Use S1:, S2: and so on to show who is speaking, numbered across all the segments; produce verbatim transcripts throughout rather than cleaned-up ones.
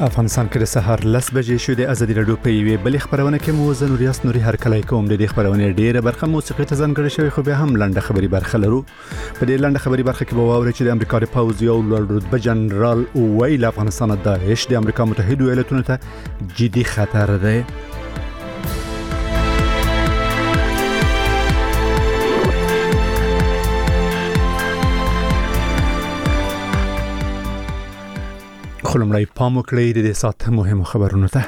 S1: افغانستان کې د سهار لس بجې شو د ازادي راډیو په یوې بلې خبرونه کې مو زه نوریاس نوري هرکلی کوم. د دې خبرونه ډیره برخه موسیقي ته ځانګړې شوی خو بیا هم لنډه خبري برخه لرو. په دې لنډه خبري برخه کې به واورئ چې د امریکا د پوځ یو لوړ رتبه جنرال ویل افغانستان داعش د امریکا متحده ایالاتونو ته جدي خطر دی. خلمړی پام وکړئ د دې سات مهمو خبرونو ته.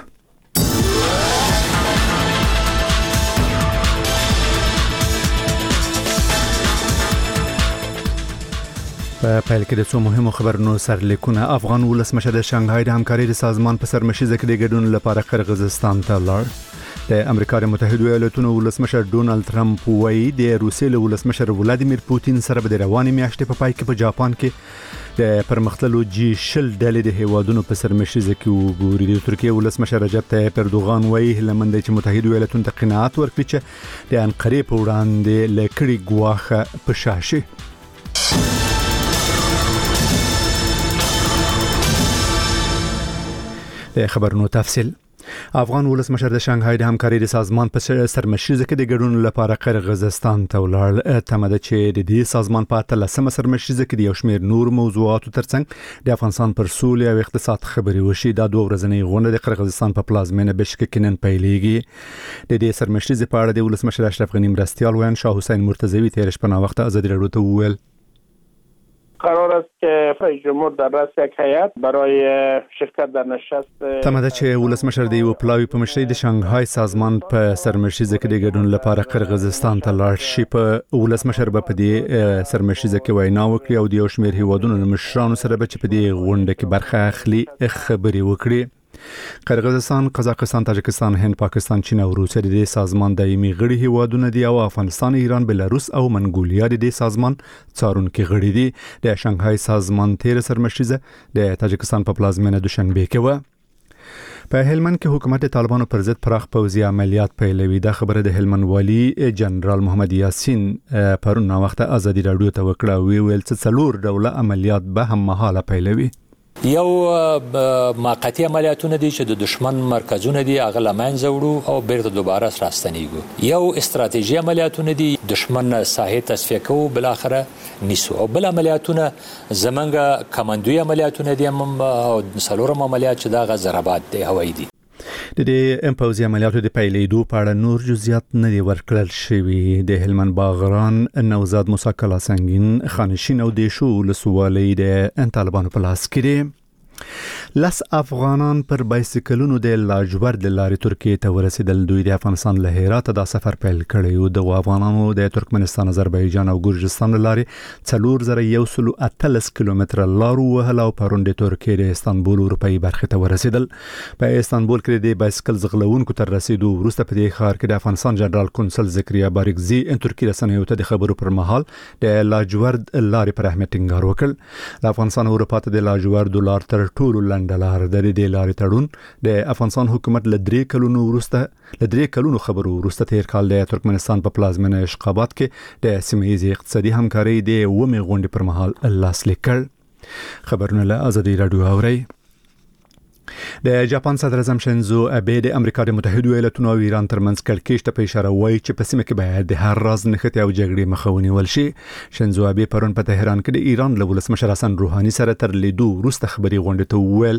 S1: په پیل کې د څو مهمو خبرونو سرلیکونه. افغان ولسمشر د شانګهای د همکارۍ د سازمان په سرمشیزه کې د ګډون لپاره قرغیزستان ته لاړ. د امریکا د متحده ایالاتونو ولسمشر ډونالد ترامپ وایي د روسیې له ولسمشر ولادیمیر پوتین سره به د روانې میاشتې په پای کې په جاپان کې د پرمختللو جی شل ډلې د هیوادونو په سرمشیزه کې وګوري. د ترکیې ولسمشر رجب طیب اردوغان وایي هلمند چې متحده ایالاتونو ته قناعت ورکړي چې د انقرې په وړاندې لکړي ګواښه په شاشي. د خبرونو تفصیل. افغان ولسمشر د شانګهای د همکارۍ د سازمان په سرمشیزه کې د ګډون لپاره قرغیزستان ته ولاړ. تمه ده چې د دې سازمان په اتلسمه سرمشیزه کې د یو شمېر نور موضوعاتو ترڅنګ د افغانستان پر سولې او اقتصاد خبرې وشي. دا دوه ورځنۍ غونډه د قرغیزستان په پلازمینه بشکک کې نن پیلېږي. د دې سرمشیزې په اړه د ولسمشر اشرف غنی مرستیال ویان شاه حسین مرتضوی تیر شپه وخت ازادي راډیو ته وویل
S2: قرار است که رئیس جمهور در رأس یک هیئت برای شرکت در نشست
S1: تمه ده چې ولسمشر د یو پلاوی په مشرۍ د شانګهای سازمان په سرمشیزه کې د ګډون لپاره قرغیزستان ته لاړ شي. په ولسمشر به په دې سرمشیزه کې وینا وکړي او د یو شمېر هیوادونو له مشرانو سره به چې په دې غونډه کې برخه اخلي خبرې وکړي. قرغیزستان، قزاقستان، تاجکستان، هند، پاکستان، چین او روسیه د دې سازمان دایمي غړي هیوادونه دي او افغانستان، ایران، بلاروس او منګولیا د دې سازمان څارونکي غړي دي. د شانګهای سازمان تیر سرمشیزه د تاجکستان په پلازمینه دوشنبه کې و. په هلمند کې حکومت طالبانو پر ضد پراخ پوځي عملیات پیلوي. دا خبره د هلمند والی جنرال محمد یاسین پرون وخت ازادي راډیو ته وکړه. وی ویل چې څلور ډوله عملیات به هم مهاله پیلوي.
S3: یو موقتی عملیاتونه دي چې د دشمن مرکزونه دي هغه لمنځه وړو او بیرته دوباره راستنیږو. یو استراتیژي عملیاتونه دي دشمن ساحه تصفیه کوو بل اخره نیسو. او بل عملیاتونه زمنګ کمانډوي عملیاتونه دي او څلورم عملیات چې دا غزربات دی هوایي دي.
S1: د دې پوځي عملیاتو د پیلېدو په اړه نور جزئیات نه دي ورکړل شوي. د هلمند باغران، نوزاد موسی کلا سنگین، خانشین او دیشو ولسوالۍ د طالبانو په لاس کې دي. لس افغانان پر بایسکلونو د لاجورد لارې ترکیې ته ورسېدل. دوی د افغانستان له هرات دا سفر پیل کړی و. د افغانانو د ترکمنستان، آذربایجان او ګرجستان لارې څلور زره یو سل اتلس کیلومتره لار وهله او پرون د ترکیې د استانبول اروپایي برخه ته ورسېدل. په استانبول کې د بایسکل ځغلونکو تر رسیدو وروسته په دې ښار کې د افغانستان جنرال کنسل زکریا باریکزي ترکیې رسنیو ته د خبرو پر مهال د لاجورد لارې پر اهمیت ټینګار وکړ. د افغانستان او اروپا ته د لاجورد لار تر ټولو لنډه لار ده. د دې لارې تړون د افغانستان حکومت له درې کلونو وروسته له درې کلونو خبرو وروسته تیر کال د ترکمنستان په پلازمینه اشخاباد کې د سیمه ییزې اقتصادي همکارۍ د اومې غونډې پر مهال لاسلیک کړ. خبرونه له ازادي راډیو اورئ. د جاپان صدر اعظم شینزو ابه د امریکا د متحده ایالاتونو او ایران ترمنځ کړکېچ ته په اشاره وایي چې په سیمه کې باید د هر راز نښتې او جګړې مخه ونیول شي. شینزو ابه پرون په تهران کې د ایران له ولسمشر حسن روحاني سره تر لیدو وروسته خبري غونډه ته وویل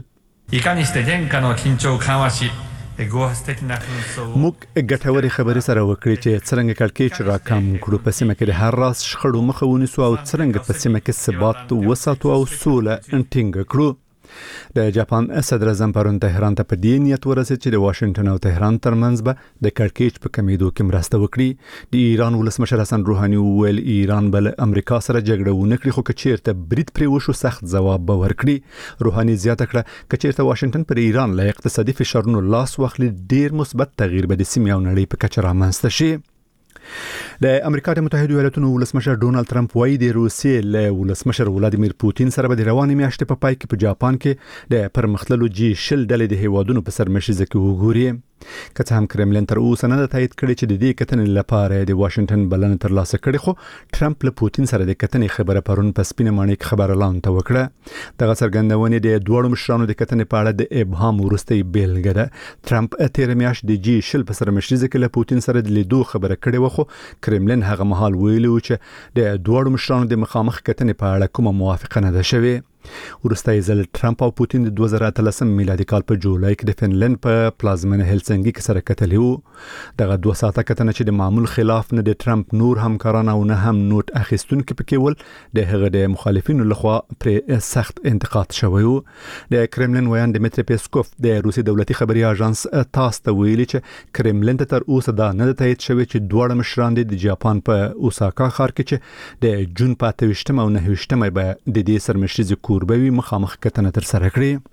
S1: موږ ګټورې خبرې سره وکړې چې څرنګه کړکېچ را کم کړو، په سیمه کې د هر راز شخړو مخه ونیسو او څرنګه په سیمه کې ثبات وساتو او سوله ټینګه کړو. د جاپان صدر اعظم پرون تهران ته په دې نیت ورسېد چې د واشنگټن او تهران ترمنځ به د کړکېچ په کمیدو کې مرسته وکړي. د ایران ولسمشر حسن روحاني وویل ایران بل امریکا سره جګړه ونه کړي، خو که چیرته برید پرې وشو سخت ځواب به ورکړي. روحاني زیاته کړه که چیرته واشنگټن پر ایران له اقتصادي فشارونو لاس واخلي ډیر مثبت تغییر به د سیمې او نړۍ په کچه رامنځته شي. د امریکا د متحده ایالاتونو ولسمشر ډونالد ترامپ وایي د روسیې له ولسمشر ولادیمیر پوتین سره به د روانې میاشتې په پای کې په جاپان کې د پرمختللو جی شل ډلې د هیوادونو په سرمشیزه کې وګوري. که څه هم کرملین تر اوسه نه تایید کړی چې د دې کتنې لپاره د واشنگټن بلنه ترلاسه کړې، خو ټرمپ له پوتین سره د کتنې خبره پرون په سپینه ماڼۍ کې خبر اعلان ته وکړه. دغه څرګندونې د دوړو مشرانو د کتنې په اړه د ابهام وروستۍ بیلګه ده. ټرمپ تیر میاشت د جی شل په سره مشرزه کې له پوتین سره د لیدو خبره کړې و، خو کرملین هغه مهال ویلي و چې د دوړو مشرانو د مخامخ کتنې په اړه کومه موافقه نه ده شوې. وروستي ځل ټرمپ او پوتین د دوه زره اتلسم میلادي کال په جولای کې د فنلند په پلازمینه هلسنګي کې سره کتلي وو. دغه دوه ساعته کتنه چې د معمول خلاف نه د ټرمپ نور همکاران او نه هم نوٹ اخیستونکو پکې ول، د هغه د مخالفینو لخوا پر سخت انتقاد شوی وو. د کرملین ویان دمیتری پیسکوف د روسي دولتي خبري اژانس تاس ته ویلي چې کرملین ته تر اوسه دا نه تایید شوی چې دوه مشران د جاپان په اوساکا ښار کې چې د جون په اته ویشتم او نهه ویشتم به د دې سرمشري کوربوي مخامخ کتنه تر سره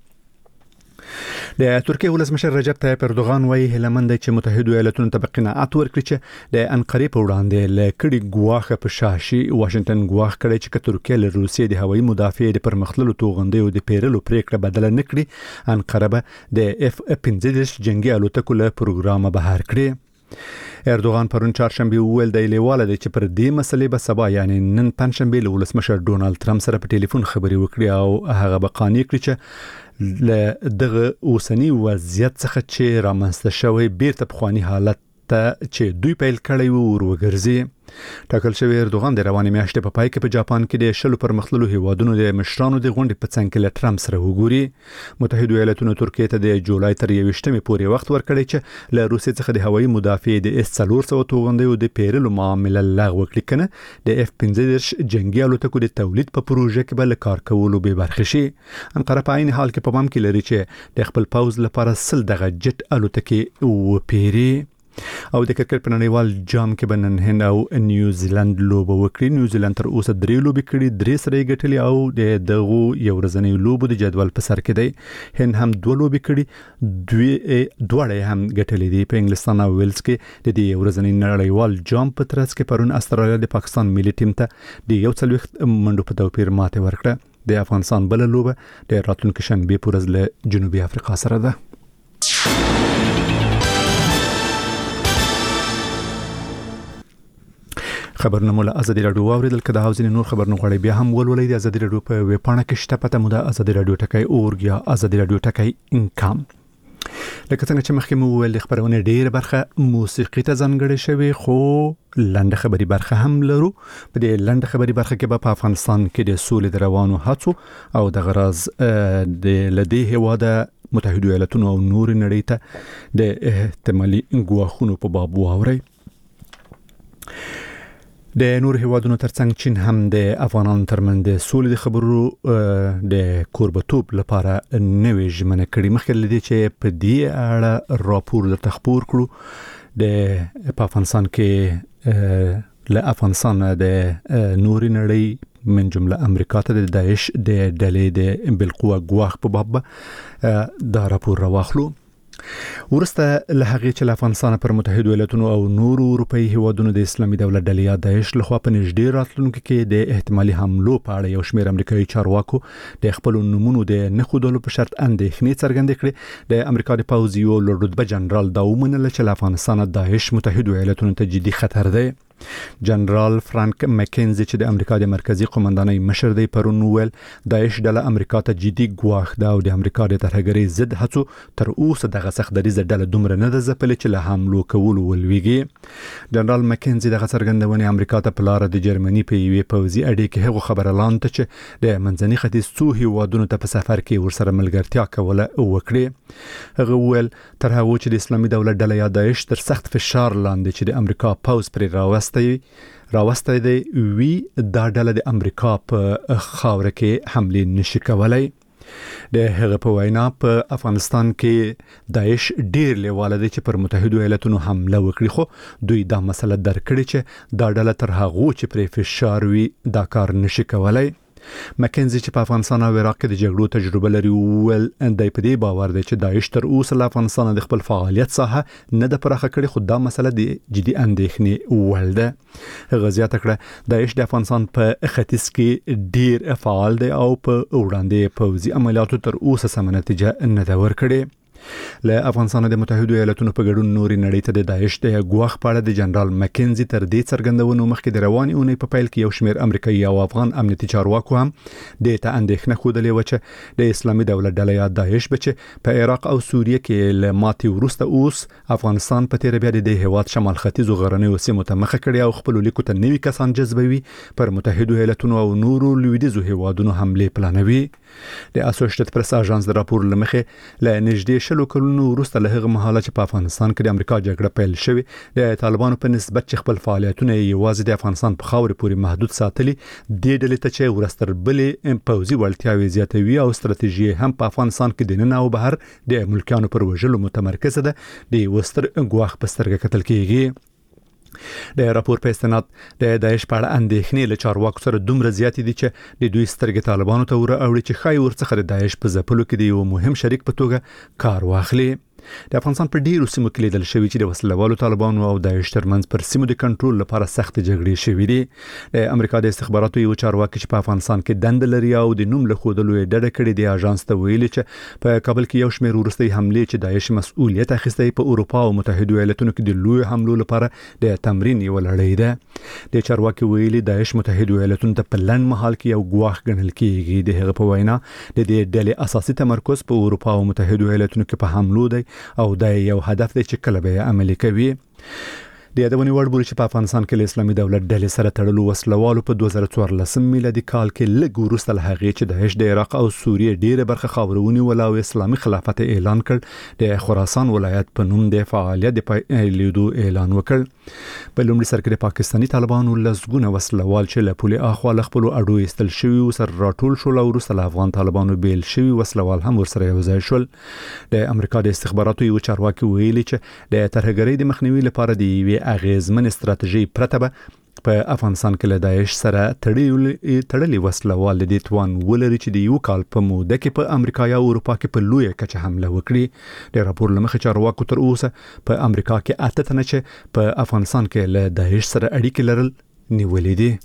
S1: کړی. د ترکیه ولسمشر رجب طیب اردوغان وایي هلمند چې متحده ایالاتونو ته قناعت ورکړي چې د انقرې په وړاندې لکړي ګواخه په شاشي واشنگټن ګواخ کړي چې ترکیه له روسیې د هوایي مدافعې د پرمختللو توغندې او د پیرلو پریکړه بدله نکړي، انقره به د اف پنځه دېرش جنگي الوتکو له پروګرامه بهر کړي. اردوغان پرون چهارشنبه ویل د لیواله د چې پر دې مسلې به سبا یعنی نن پنځشنبه له ولسمشر ډونالد ترامپ سره په ټلیفون خبري وکړي او هغه به قانع کړي چې له دغه اوسنی وضعیت څخه چې رامنځته شوی بیرته پخوانی حالت ته چې دوی پیل کړی وو ورګرځي. ټاکل شوی اردوغان د روانې میاشتې په پای کې په جاپان کې د شلو پرمختللو هیوادونو د مشرانو د غونډې په څنګ کې له ټرمپ سره وګوري. متحده ایالاتونو ترکیه ته د جولای تر یوویشتمې پورې وخت ورکړی چې له روسیې څخه د هوایي مدافعې د اس څلور سوه توغندیو د پیرلو معامله لغوه کړي، کنه د اف پنځه دېرش جنگي الوتکو د تولید په پروژه کې به له کار کولو به برخه شي. انقره په عین حال کې په پام کې لري چې د خپل پوز لپاره سل دغه جټ الوتکې وپیري. او د کرکټ په نړیوال جام کې بنن هند او نیوزیلند لوبه وکړي. نیوزیلند تر اوسه درې لوبې کړي، درې سره یې ګټلې او د دغه یو ورځنی لوبو د جدول په سر کې دی. هند هم دوه لوبې کړي، دوی دوړې هم ګټلې دي. په انګلستان او ویلز کې د دې ورځنی نړیوال جام په ترڅ کې پرون استرالیا د پاکستان ملي ټیم ته د یو څلوېښت منډو په توپیر ماته ورکړه. د افغانستان بل لوبه د راتلونکي شنبه پر ورځ له جنوبي افریقا سره ده. خبرونه مولا ازادي رادیو اوریدل کده حوزه نور خبرونه غوړي بیا هم ولولې د ازادي رادیو په ویب پاڼه کې شته پته مودا ازادي رادیو ټکای اورګ یا ازادي رادیو ټکای انکم. لکه څنګه چې مخکې مو ویل خبرونه ډېر برخه موسیقي ته ځانګړې شوی، خو لنډه خبري برخه هم لرو. په دې لنډه خبري برخه کې په افغانستان کې د سولې د روانو هڅو او د غرض د لدی هواده متحده ایالاتونو او نور نړۍ ته د احتمالي ګواښونو په باب واوري. د نور هیوادونو ترڅنګ چین هم د افغانانو ترمنځ د سولې د خبرو د کوربتوب لپاره نوې ژمنه کړې. مخکې لدی چې په دې اړه راپور د تخبور کړو د افغانستان کې له افغانستان د نور نړۍ من جمله امریکا ته د داعش د ډلې د بالقوه ګواښ په باب دا راپور راوخلو. ورسته له هغه چې افغانستان پر متحده ایالاتونو او نور اروپאי هیوادونو د اسلامي دولت ډلې یا داعش لخوا په نږدې راتلونکو کې د احتمالي حملو په اړه یو شمېر امریکایي چارواکو د خپل نمونو د نخودلو په شرط اندېښنې څرګندې کړې. د امریکا د پوځ یو لوړ جنرال دا ومنله چې افغانستان داعش متحده ایالاتونو ته جدي خطر دی. جنرال فرانک مکنزي چې د امریکا د مرکزی قومندانۍ مشر دی پرون ویل داعش ډله امریکا ته جدي ګواښ ده او د امریکا د ترهګرۍ ضد هڅو تر اوسه دغه سخت دریزه ډله دومره نه ده ځپلې چې له حملو کولو ولويږي. جنرال مکنزي دغه څرګندونه امریکا ته په لار د جرمني په یوې پوځي اډې کې هغه خبر اعلان ته چې د منځني ختیځ څو هیوادونو ته په سفر کې ورسره ملګرتیا کوله وکړي. هغه ویل تر هغه چې د اسلامي دولت ډله یا داعش تر سخت فشار لاندې چې د امریکا پوځ پر راوست راوسته دی وی دا ډله د امریکا په خاوره کې حمله نشي کولای. د هغه په وینا په افغانستان کې داعش ډیر لیواله دي چې پر متحده ایالاتونو حمله وکړي، خو دوی دا مسله درکړي چې دا ډله تر هغه چې پر فشار وی دا کار نشي کولای. مکنزي چې په افغانستان او عراق کې د جګړو تجربه لري ول د پدې باور دی چې داعش تر اوسه له افغانستان د خپل فعالیت ساحه نه د پراخه کړي، خو دا مسله د جدي اندېښنې ول ده. غزيات کړه داعش د افغانستان په ختیځ کې ډیر فعال دی او په وړاندې پوځي عملیاتو تر اوسه سم نتیجه نه دا ورکړي. له افغانستان د متحده ایالاتونو په ګډون نوري نړۍ ته د داعش د غواخ په اړه د جنرال مکنزي تر دې څرګندونو مخکې د رواني اونۍ په پیل کې یو شمېر امریکایي او افغان امنیتي چارواکو هم د ته اندېښنه خوده چې د اسلامي دولت ډله یا داعش بچ په عراق او سوریه کې له ماتي ورسته اوس افغانستان په تیر بیا د هیواد شمال ختیځ غرنیو سیمو ته مخه کړی او خپل لیکو ته نوي کسان جذبوي پر متحده ایالاتونو او نورو لویدیزو هیوادونو حمله پلانوي. د اسوسییټډ پریس اژانس د راپور لمخه له نږدې شلو کلونو وروسته له هغه مهاله چې په افغانستان کې د امریکا جګړه پیل شوې د طالبانو په نسبت چې خپل فعالیتونه یوازې د افغانستان په خاورې پورې محدود ساتلي د ډلې ته چې ورستر بلې پوځي وړتیاوي زیاتوي او ستراتیژي هم په افغانستان کې د نن او بهر د ملکانو پر وژلو متمرکز ده د وستر غواخ په سترګه کتل کیږي. د راپور په استناد د داعش په اړه اندېښنې له چارواکو سره دومره زیاتې دي چې د دوی سترګې طالبانو ته ور اوړي چې خای ورڅخه د داعش په ځپلو کې د یو مهم شریک په توګه کار واخلي. د افغانستان په ډیرو سیمو کې لیدل شوی چې د وسلوالو طالبانو او داعش ترمنځ پر سیمو د کنټرول لپاره سخت جګړې شوې دي. د امریکا د استخباراتو یو چارواکي چې په افغانستان کې دند لري او د نوم له خودلو ډډه کړې دی اژانس ته ویلي چې په کابل کې یو شمېر وروستي حمله چې داعش مسؤلیت اخیسته په اروپا او متحده ایالاتونو کې د لوی حملو لپاره د تمرین یو لړۍ ده. د چارواکي ویلي داعش متحده ایالاتونو ته په لن محل کې یو غواخ ګڼل کیږي. د هغه په وینا د دې ډلې اساسي تمرکز په اروپا او متحده ایالاتونو کې په حملو دی او د یو هدف دی چې کله به عملي کوي. د یادونې وړ بولی چې په افغانستان کې اسلامي دولت ډلې سره تړلو وسلوالو په دوه زره څوارلسم میلادي کال کې لږ وروسته له هغې چې داعش د عراق او سوریې ډیره برخه خاورونی ولا او اسلامي خلافت اعلان کړ د خراسان ولایت په نوم د فعالیت د پیلېدو اعلان وکړ. په لومړي سر کې د پاکستاني طالبانو لسګونه وسلوال چې له پولې اخوا له خپل اډو ایستل شوي سره راټول شول او وروسته له افغان طالبانو بیل شوي وسلوال هم ورسره یو ځای شول. د امریکا د استخباراتو یو چارواکي ویلي چې د ترهګرۍ د مخنیوي لپاره د یوې اغیزمن استراتیژي پرته به په افغانستان کې له داعش سره تړلي تړلي وسلوال د توان ولري چې د یو کال په موده کې په امریکا یا اروپا کې په لوی کچه حمله وکړي. د راپور لمخې چارواکو تر اوسه په امریکا کې اته تنه چې په افغانستان کې له داعش سره اړیکې لرل نیولې دي.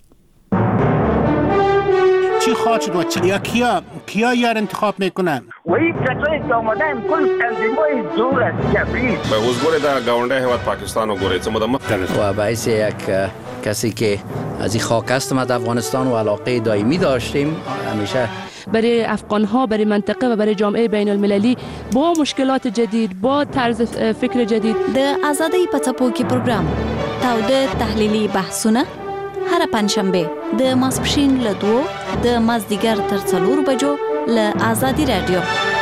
S4: چی خواهد شد و چی یا کیا کیا یار انتخاب میکنن
S5: و این کسایی که آمدن کل تنظیم‌های دور از جبهه
S6: به حضور در گاونده هیواد پاکستان و گوریت مدام
S7: و باعث یک کسی که از این خاک هستم از افغانستان و علاقه دائمی داشتیم همیشه
S8: برای افغان ها برای منطقه و برای جامعه بین المللی با مشکلات جدید با طرز فکر جدید
S9: د آزادی په څپو کې پروګرام تاوده تحلیلی بحثونه هر پنځشنبه د ماسپښین له دوه د مازدیګر تر څلور بجو له آزادی رادیو.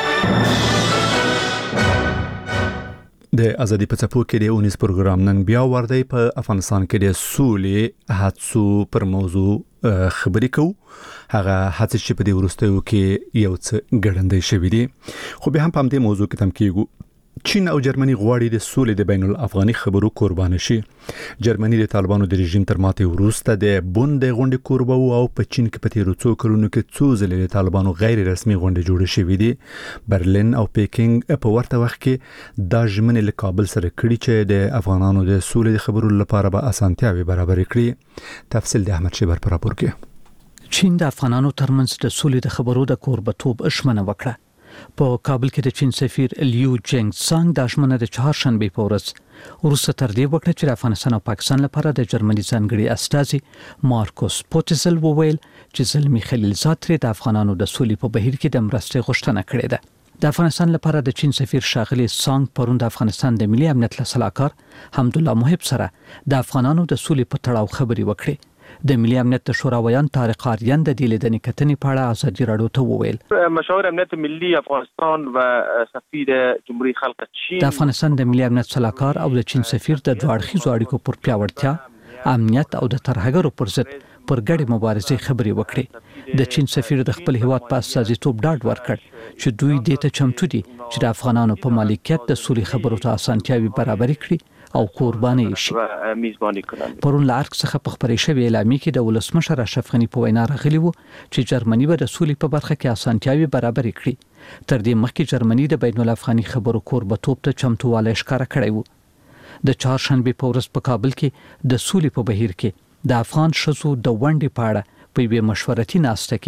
S1: د ازادي په څپو کې د اونیس پروګرام نن بیا وردی په افغانستان کې د سولې هڅو پر موضوع خبرې کوو. هغه هڅې چې په دې وروستیو کې یو څه ګړندۍ شوې دي خو به هم په دې موضوع کې تم کېږو. چین او جرمني غواړي د سولې د بین الافغاني خبرو قربان شي. جرمني د طالبانو د رژیم تر ماتې وروسته د بوند غونډې قربو او په چین کې په تیرو څو کلونو کې څو ځلې د طالبانو غیر رسمي غونډې جوړې شوې دي. برلین او پیکینګ په ورته وخت کې د ژمنې له کابل سره کړي چې د افغانانو د سولې د خبرو لپاره به اسانتیاوي برابر کړي. تفصیل د احمد شیبر پر راپور کې.
S10: چین د افغانانو ترمنځ د سولې د خبرو د قربتوب اشمنه وکړه. په کابل کې د چین سفیر لیو جنګ سانګ د اشمنه د چهارشنبه په ورځ وروسته تر دې وکړه چې افغانستان او پاکستان لپاره د جرمني ځانګړي استازي مارکوس پوتزل وویل چې زلمی خلیلزاد ترې د افغانانو د سولې په بهیر کې د مرستې غوښتنه کړې ده. د افغانستان لپاره د چین سفیر ښاغلی سانګ پرون د افغانستان د ملي امنیت له سلاکار حمدالله محب سره د افغانانو د سولې په تړاو خبرې وکړې. د ملي امنیت د شوراویان طارق آریان د دې لیدنې کتنې په اړه ازادي راډیو ته وویل
S11: مشاور امنیت ملی افغانستان و سفیر جمهوریت خلق چین
S10: د افغانستان د ملي امنیت سلاکار او د چین سفیر د دوه اړخیزو اړیکو پر پیاوړتیا امنیت او د ترهګرو پر ضد پر ګډې مبارزې خبرې وکړې. د چین سفیر د خپل هیواد په استازیتوب ډاډ ورکړ چې دوی دې ته چمتو دي چې د افغانانو په مالکیت د سولې خبرو ته اسانتیاوي برابر کړي او قرباني شي. پرون لارک څخه په خبرې شوې اعلامیه کې د ولسمشر اشرف غنی په وینا راغلی وو چې جرمني به د سولې په برخه کې اسانتیاوي برابر کړي. تر دې مخکې جرمني د بین الافغاني خبرو قربتوب ته چمتووالی ښکاره کړی وو. د چهارشنبه په ورځ په کابل کې د سولې په بهیر کې د افغان ښځو د ونډې په اړه په یوه مشورتي ناسته کې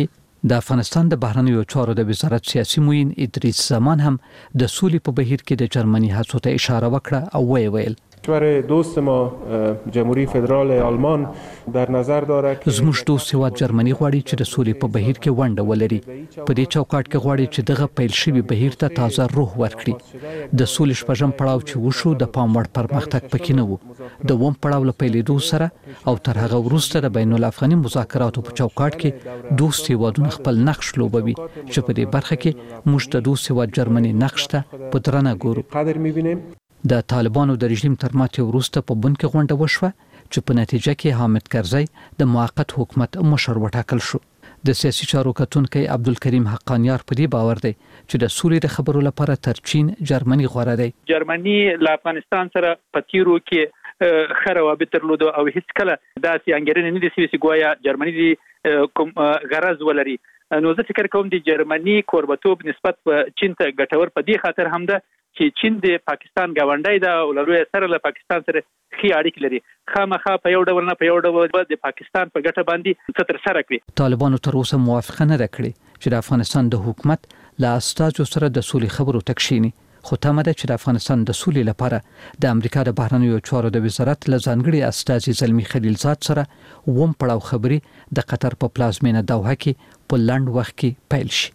S10: د افغانستان د بهرنیو چارو د وزارت سیاسي معین ادریس زمان هم د سولې په بهیر کې د جرمني هڅو ته اشاره وکړه او ویې ویل
S12: کشور دوست ما جمهوری فدرال آلمان در نظر دارد که
S10: زموږ دوست هیواد جرمني غواړي چې د سولې په بهیر کې ونډه ولري. په دې چوکاټ کې غواړي چې دغه پیل شوی بهیر ته تازه روح ورکړي. د سولې شپږم پړاو چې وشو د پام وړ پرمختګ پکې نه و. د اووم پړاو له پیلېدو سره او تر هغه وروسته د بین الافغاني مذاکراتو په چوکاټ کې دوست هیوادونه خپل نقش لوبوي چې په دې برخه کې موږ د دوست هیواد جرمني نقش ته په درنه ګورو.
S12: قدر می‌بینیم.
S10: د طالبانو د رژیم تر ماتې وروسته په بن کې غونډه وشوه چې په نتیجه کې حامد کرزی د موقت حکومت مشر وټاکل شو. د سیاسي چارو کتونکي عبدالکریم حقانیار په دې باور دی چې د سولې د خبرو لپاره تر چین جرمني غوره دی.
S13: جرمني له افغانستان سره په تیرو کې خره وابه ترلود او هیڅ کله داسې انګرنه نه دي چې ګویا جرمني دي کوم غرض ولري. نو زه فکر کوم د جرمني کوربتوب نسبت په چین ته ګټور په دې خاطر هم ده چې چین د پاکستان غونډای ده او له سره له پاکستان سره خي اړیکې لري. خامخا په یو ډول نه په یو ډول د پاکستان په ګټه باندې ستر سره کړی.
S10: طالبانو تر اوسه موافقه نه کړې چې د افغانستان د حکومت له استازو سره د سولې خبرو تکشینی. خو تمه ده چې د افغانستان د سولې لپاره د امریکا د بهرنیو چارو د وزارت له ځانګړي استازي زلمی خلیلزاد سره ووم پړاو خبري د قطر په پلازمینه دوحه کې په لند وخت کې پیل شي.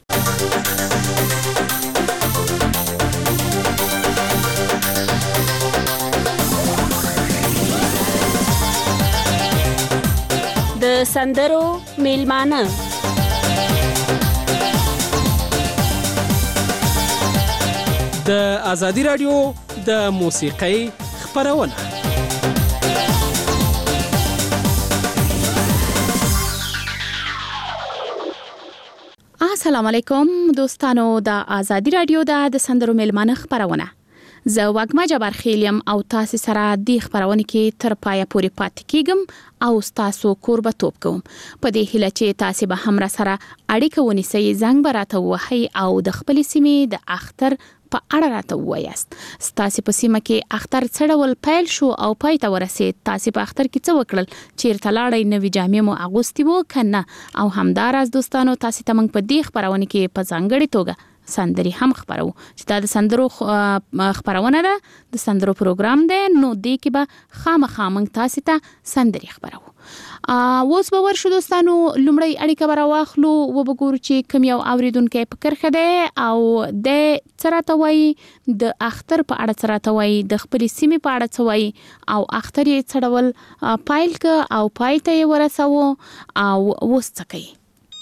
S14: د سندرو میلمانه
S15: د ازادي رادیو د موسیقۍ خبرونه.
S16: السلام علیکم دوستانو، د ازادي رادیو د سندرو میلمانه خبرونه. زه وګما جبار خیلیم او تاسو سره د خبرونه کې تر پایه پورې پاتې کیږم او تاسو قربتوب کوم. په دې هیله چې تاسو به هم را سره اړیکه ونیسئ، زنګ براته وهي او د خپل سیمې د اختر په اړه راته وایاست. تاسو په سیمه کې اختر څړول پیل شو او پای ته ورسید. تاسو په اختر کې څه وکړل؟ چیرته لاړې؟ نوې جامې مو اغوستې وو کنه؟ او همداراز دوستانو تاسو ته موږ په دې خبرونه کې په ځانګړي توګه سندري هم خبرو چې دا د سندرو خبرونه ده، د سندرو پروګرام ده. نو دې کې به خامخا موږ تاسو ته سندري خبرو. اوس به ورشو دوستانو، لومړی اړیکه به راواخلو و به ګورو چې کوم یو اوریدونکی په کرخه ده او د څراته وایي د اختر په اړه څراته وایي، د خپل سیمې په اړه څه وایي او اختر یې څړول پایل ک او پای ته یې ورساو او اوس څه کوي.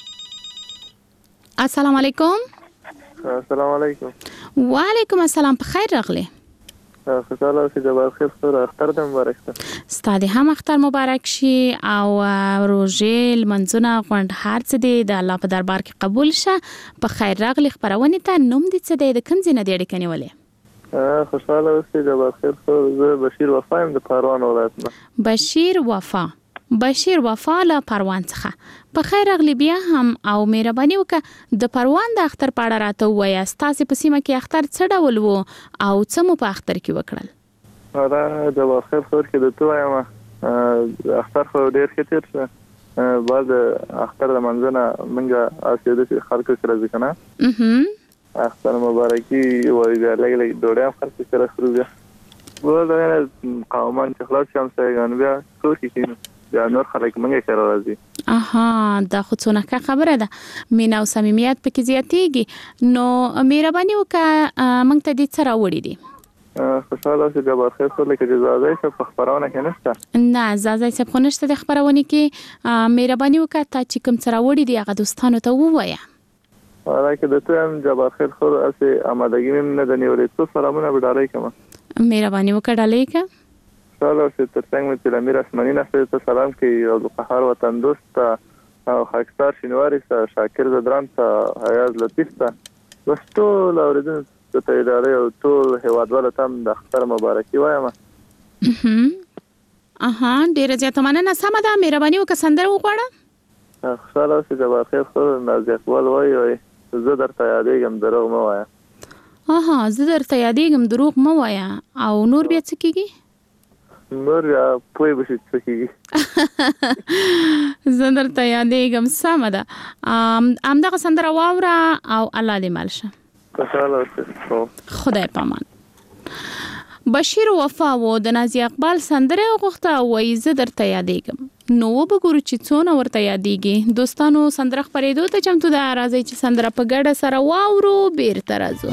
S16: السلام علیکم.
S17: السلام علیکم.
S16: وعلیکم السلام. په خیر راغلی.
S17: خوشاله اوسئ. جبار خیر سره اختر دې مبارک شه.
S16: ستاسو هم اختر مبارک شي او روزې لمنځونه غونډ هر څه دې د الله په دربار کې قبول شه. په خیر راغلی. خبرونه ته نوم دې څه دی؟ د کوم ځای نه دې اړیکه نیولې؟
S17: خوشاله اوسئ. جبار خیر سره زه بشیر وفا یم د پروان ولایت نه.
S16: بشیر وفا. بشیر وفا له پروان څخه. په خیر راغلی. بیا هم او مهرباني وکړه د پروان د اختر په اړه راته ووایاست. تاسو په سیمه کې اختر څه ډول وو او څه مو په اختر کې وکړل؟
S17: دا د واخر خور کې د تو وایم اختر خو ډیر ښه تیر شه. بعد اختر د منځنه منګه اسیده چې خلکو سره ځکنه اه اختر مبارکي وایي بیا لګ لګ ډوډۍ خلکو سره خورو. بیا ول قومان چې خلاص شم سایګان بیا کوشش کینو بیا نور خلک منګه سره راځي.
S16: اها دا خو څونه ښه خبره ده. مینا او صمیمیت پکې زیاتېږي. نو مهرباني وکړه موږ ته دې څه راوړي دي؟
S17: خوشاله اوسئ. جبار خیر سره لکه چې زازای څه په خبرونه کې نشته.
S16: نه زازای څه خو نشته د خبرونه کې. مهرباني وکړه تا چې کوم څه راوړي دي هغه دوستانو ته ووایه.
S17: راکه د ته هم جبار خیر سره اسه آمادګی مې نه د نیولې. څو سلامونه به ډالۍ کوم.
S16: مهرباني وکړه ډالۍ کوه.
S17: سلام چې تر څنګه مې چې امیر اسماني نه ته سلام کوي او قهار وطن دوست او خاکستار شینواری ته شاکر زدران ته حیاض لطیف ته بس ټول اوریدل ته ادارې او ټول هیوادوالو ته د اختر مبارکي وایم.
S16: اها ډیره زیاته مننه. سمه ده. مهرباني وکړه سندره وغواړه.
S17: خوشاله اوسئ. جبار خیر خور نازي اقبال وایي زه درته یادېږم دروغ مه وایه.
S16: اها زه درته یادېږم دروغ مه وایه. او نور بیا څه کیږي؟
S17: نور یا پوي بشي څه کیږي
S16: زندر ته یادېږم سمه ده همدغه سندره واوره او الله دې مل شه خدای پامان. بشیر وفا و د نازي اقبال سندره وغوښته وایي زه درته یادېږم. نو وګورو چې څونه ورته یادېږي. دوستانو سندره خپرېدو ته چمتو ده، راځئ چې سندره په ګډه سره واورو، بیرته راځو.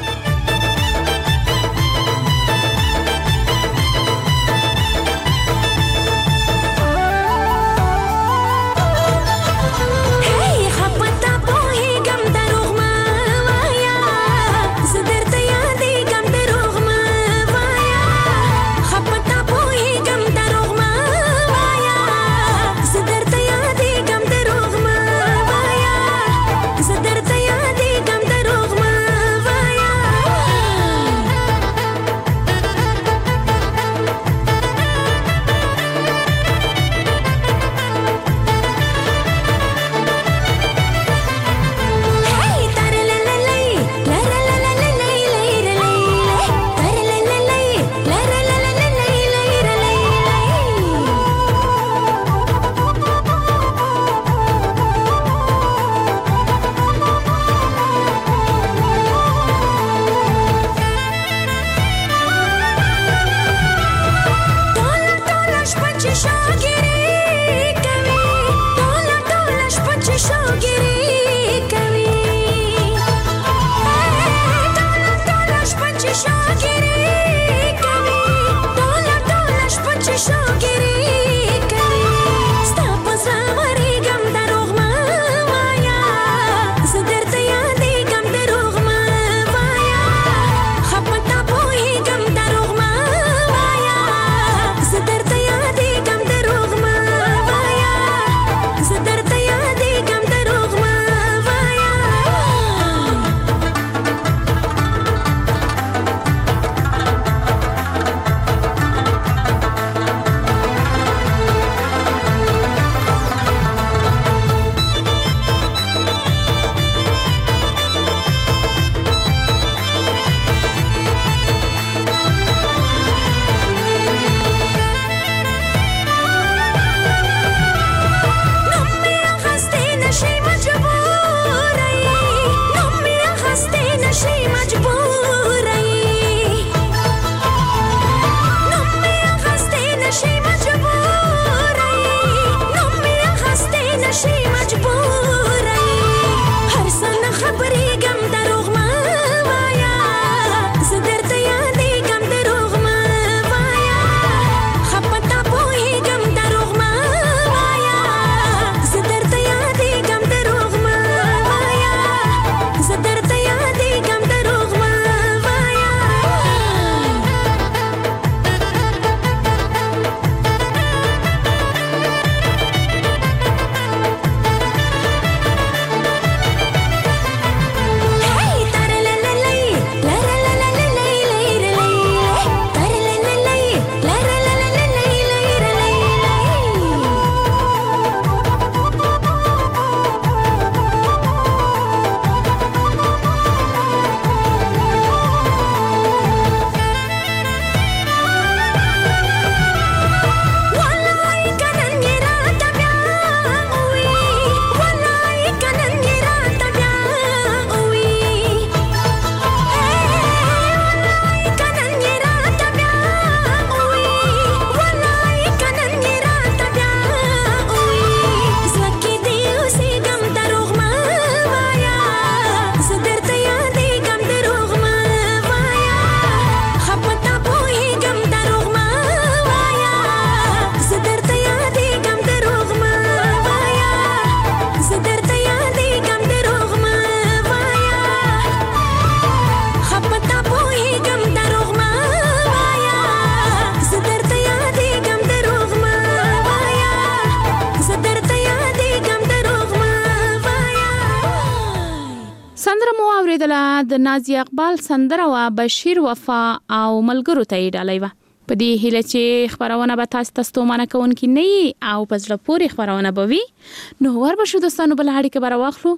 S16: د نازي اقبال سندره وا بشیر وفا او ملګرو ته یې ډالۍ و. په دې هیله چې خبرونه به تاسو ته ستومانه کوونکې نه وي او په زړه پورې خبرونه به وي. نو ور به شو دوستانو بل اړیکه به راواخلو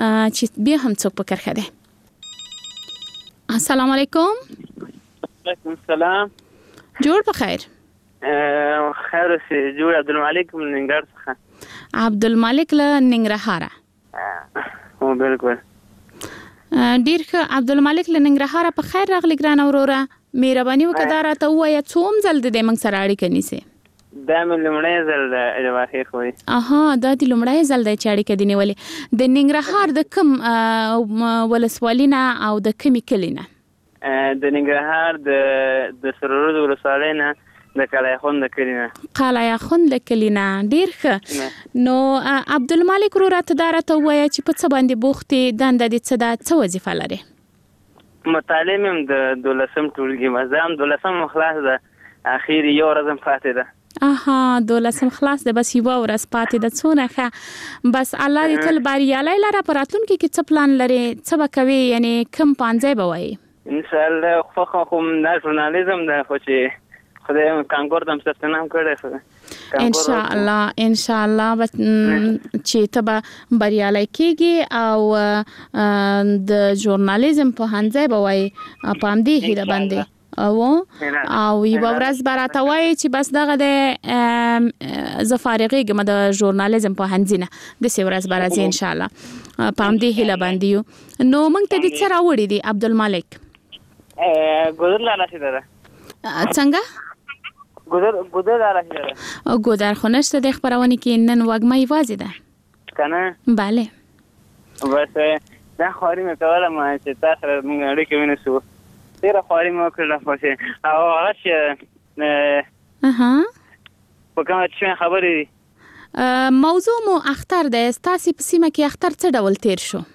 S16: چې بیا هم څوک په کرخه ده. السلام علیکم.
S11: وعلیکم السلام.
S16: جوړ په خیر.
S18: خیر اوسې جوړ عبدالمالک من ننګرهار څخه.
S16: عبدالمالک له ننګرهاره.
S18: هو بالکل.
S16: ډیر ښه عبدالمالک له ننګرهاره. په خیر راغلی ګرانه وروره. مهرباني وکړه دا راته ووایه څوم ځل د دې موږ سره اړیکه نیسې؟
S18: دا مې لومړی ځل د واقع خوی.
S16: اها دا د لومړی ځل دی چې اړیکه دې نیولې. د ننګرهار د کوم ولسوالۍ نه او د کومې کلي نه؟
S18: د ننګرهار د د سرورود ولسوالۍ نه د قلعه د کلي نه.
S16: قلعه خون د کلي نه. ډیر ښه. نو عبدالمالک وروره ته دا راته ووایه چې په څه باندې بوخت یې، دنده دې څه ده، څه وظیفه لرې؟
S18: مطالعه مې هم د دولسم ټولګي مزه هم دولسم خلاص ده، اخیر یو ورځ هم پاتې ده.
S16: اها دولسم خلاص ده، بس یوه ورځ پاتې ده. څونه ښه. بس الله دې تل بریالی لره. په راتلونکي کې څه پلان لرې، څه به کوې، یعنې کوم پانځی به وایې؟
S18: انشاءالله خوښه خو دا ژورنالیزم ده، خو چې خدای کانکور ته هم ثبت نام کړی.
S16: انشاءالله انشاءالله چې ته به بریالی کېږي او د ژورنالیزم پوهنځی به وایې په همدې هیله باندې او او یوه ورځ به راته وایي چې بس دغه د زه فارغېږم د ژورنالیزم پوهنځي نه، داسې ورځ به راځي انشاءالله. په همدې هیله باندې یو. نو موږ ته دې څه راوړي دي عبدالمالک؟
S18: ګودر لارښوده ده.
S16: څنګه؟
S18: ګودر ګودر لارښوده ده.
S16: ګودر خو نشته د خپرونې کې، نن وږمه یوازې ده
S18: که نه؟
S16: بله.
S18: بس دا خواري مې کوله ما چې تا سره موږ اړیکې ونیسو، ډېره خواري مې وکړله خوښې او هغه چې په کومه چې خبرې
S16: دي. موضوع مو اختر دی. ستاسې په سیمه کې اختر څه ډول تیر شو؟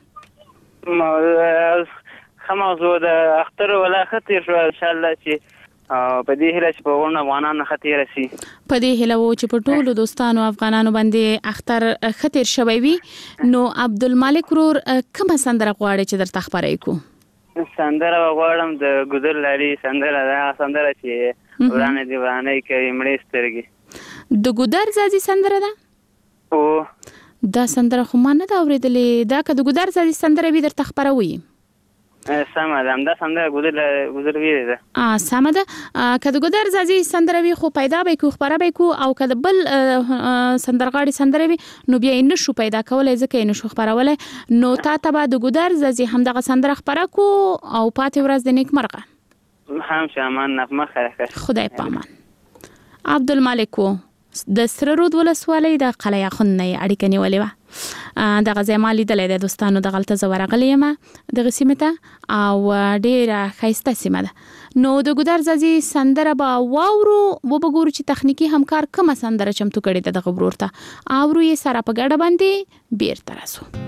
S18: ښه موضوع ده. اختر ولا ښه تیر شو انشاءالله، چې په دې هیله چې په غونډه افغانانو ښه تیره شي.
S16: په دې هیله و چې په ټولو دوستانو افغانانو باندې اختر ښه تیر شوی وي. نو عبدالمالک ورور کومه سندره غواړې چې درته خپره کړو؟
S18: سندره غواړم د ګودر لاري سندره ده، سندره چې ورانه دی ورانه کوي مړې سترګې.
S16: د ګودر زازي سندره ده؟
S18: او
S16: دا سندره خو ما نه ده اورېدلې. دا که د ګودر زازي سندره وي درته خپروي؟
S18: سمه ده، همدا سندره ګودر ګودر ویلې ده.
S16: سمه ده. که د ګودر زازي سندره وي خو پیدا به کړو، خپره به کړو. او که د بل سندرغاړي سندره وي نو بیا یې نشو پیدا کولی، ځکه یې نشو خپرولی. نو تا ته به د ګودر زازي همدغه سندره خپره کړو او پاتې ورځ د نیکمرغه.
S18: هم شه امان نغمه خیر.
S16: خدای په امان. عبدالمالک و د سره رود ولسوالۍ د قلعه خون نه اړیکه نیولې وه. دغه ځای ما لیدلی دی دوستانو، دغلته زه ورغلی یم دغه سیمې ته او ډېره ښایسته سیمه ده. نو د ګودر زازي سندره به واورو، وبه ګورو چې تخنیکي همکار کومه سندره چمتو کړې ده دغه ورور ته، اورو یې سره په ګډه باندې بیرته راسو.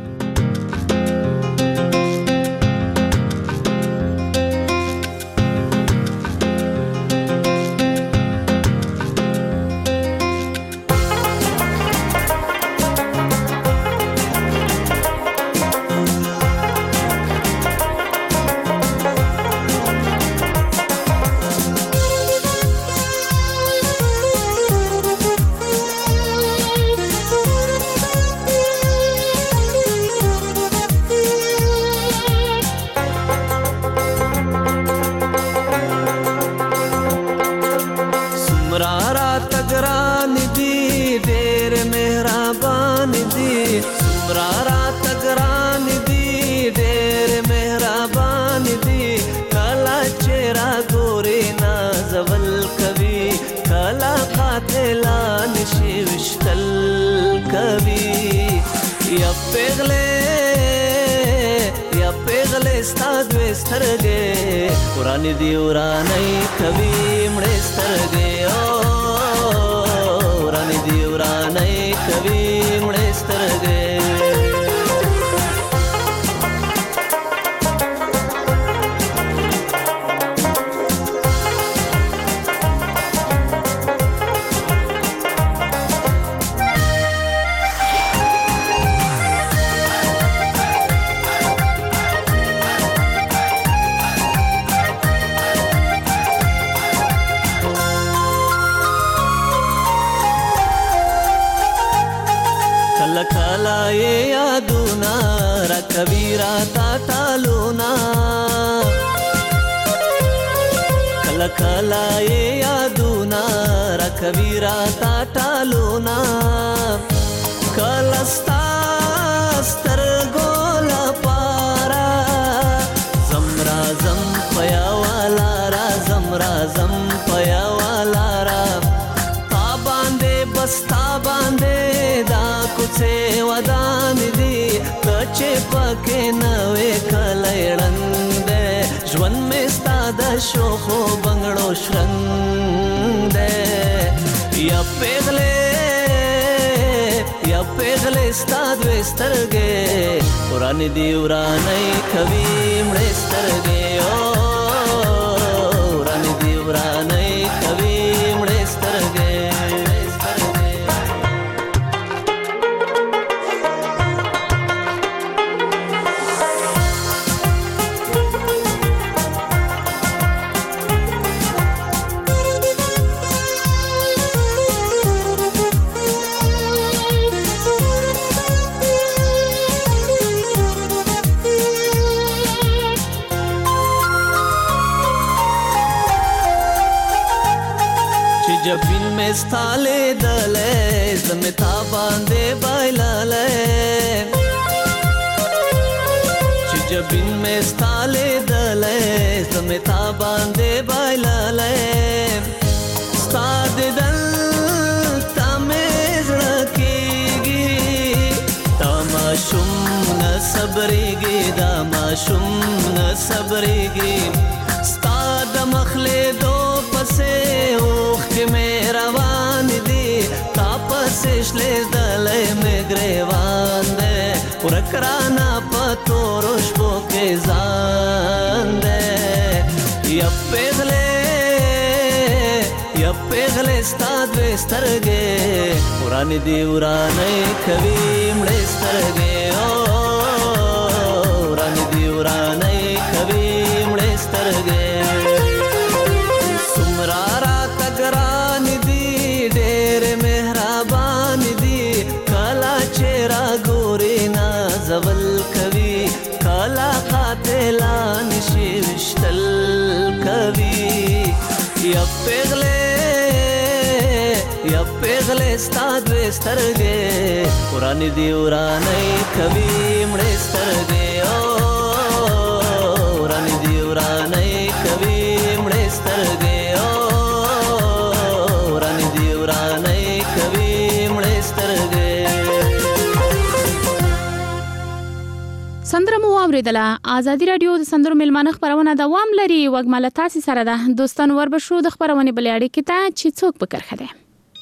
S19: ورانی دی ورانی کبھی مړې سترګې او ورانی دی ورانی کبھی مړې سترګې. کبیرا تا ټالونا کله کلا کلا یادونه را کوي راته ټالونه کله ستا سترګو لپاره زم رازم په یوه لاره زم رازم په یوه لاره تا باندې بس تا باندې دا کوڅې ودانې دي ته چې پکې نه وې کلی ړنګ دی ژوند مې ستا د شوخو بنګړو شرنګ دی یا پیغلې یا پیغلې ستا دوې سترګې ورانې دي ورانۍ کوي مړې سترګې او ورانې دي ورانۍ کوي مړې سترګې जबीन में स्थाले दले जमिता बांधे बाइलाले जबीन में स्थाले दले जमिता बांधे बाइलाले स्ताद दल तमेज रखेगी तमाशुम न सबरेगी दामाशुम न सबरेगी स्ताद मखले दो पसे ओख के में روان دی تاپس شلې دلې مې ګریوان دی ورکرانا پتو روشبو کې ځان دی یا پیغلې یا پیغلې ستاد وسترګې ورانې دی ورانې کوي مړې سترګې او ورانې دی ورانې کوي مړې سترګې سمرارا تګران دی ډېر مهربان دی کلا چیرې ګوري نازول کوي کلا قاتلان شي وشتل کوي یا پیغلې یا پیغلې ستاد وسترګې ورانې دی ورانې کوي مړې سترګې او ورانې دی ورانې کوي مړې سترګې
S16: سندره مو اوریدله. آزادي رادیو د سندرو ملمانه خبرونه دوام لري. وګماله تاسو سره ده دوستان وربشو د خبرونه بلې اړیکې ته چې څوک بکرخه ده.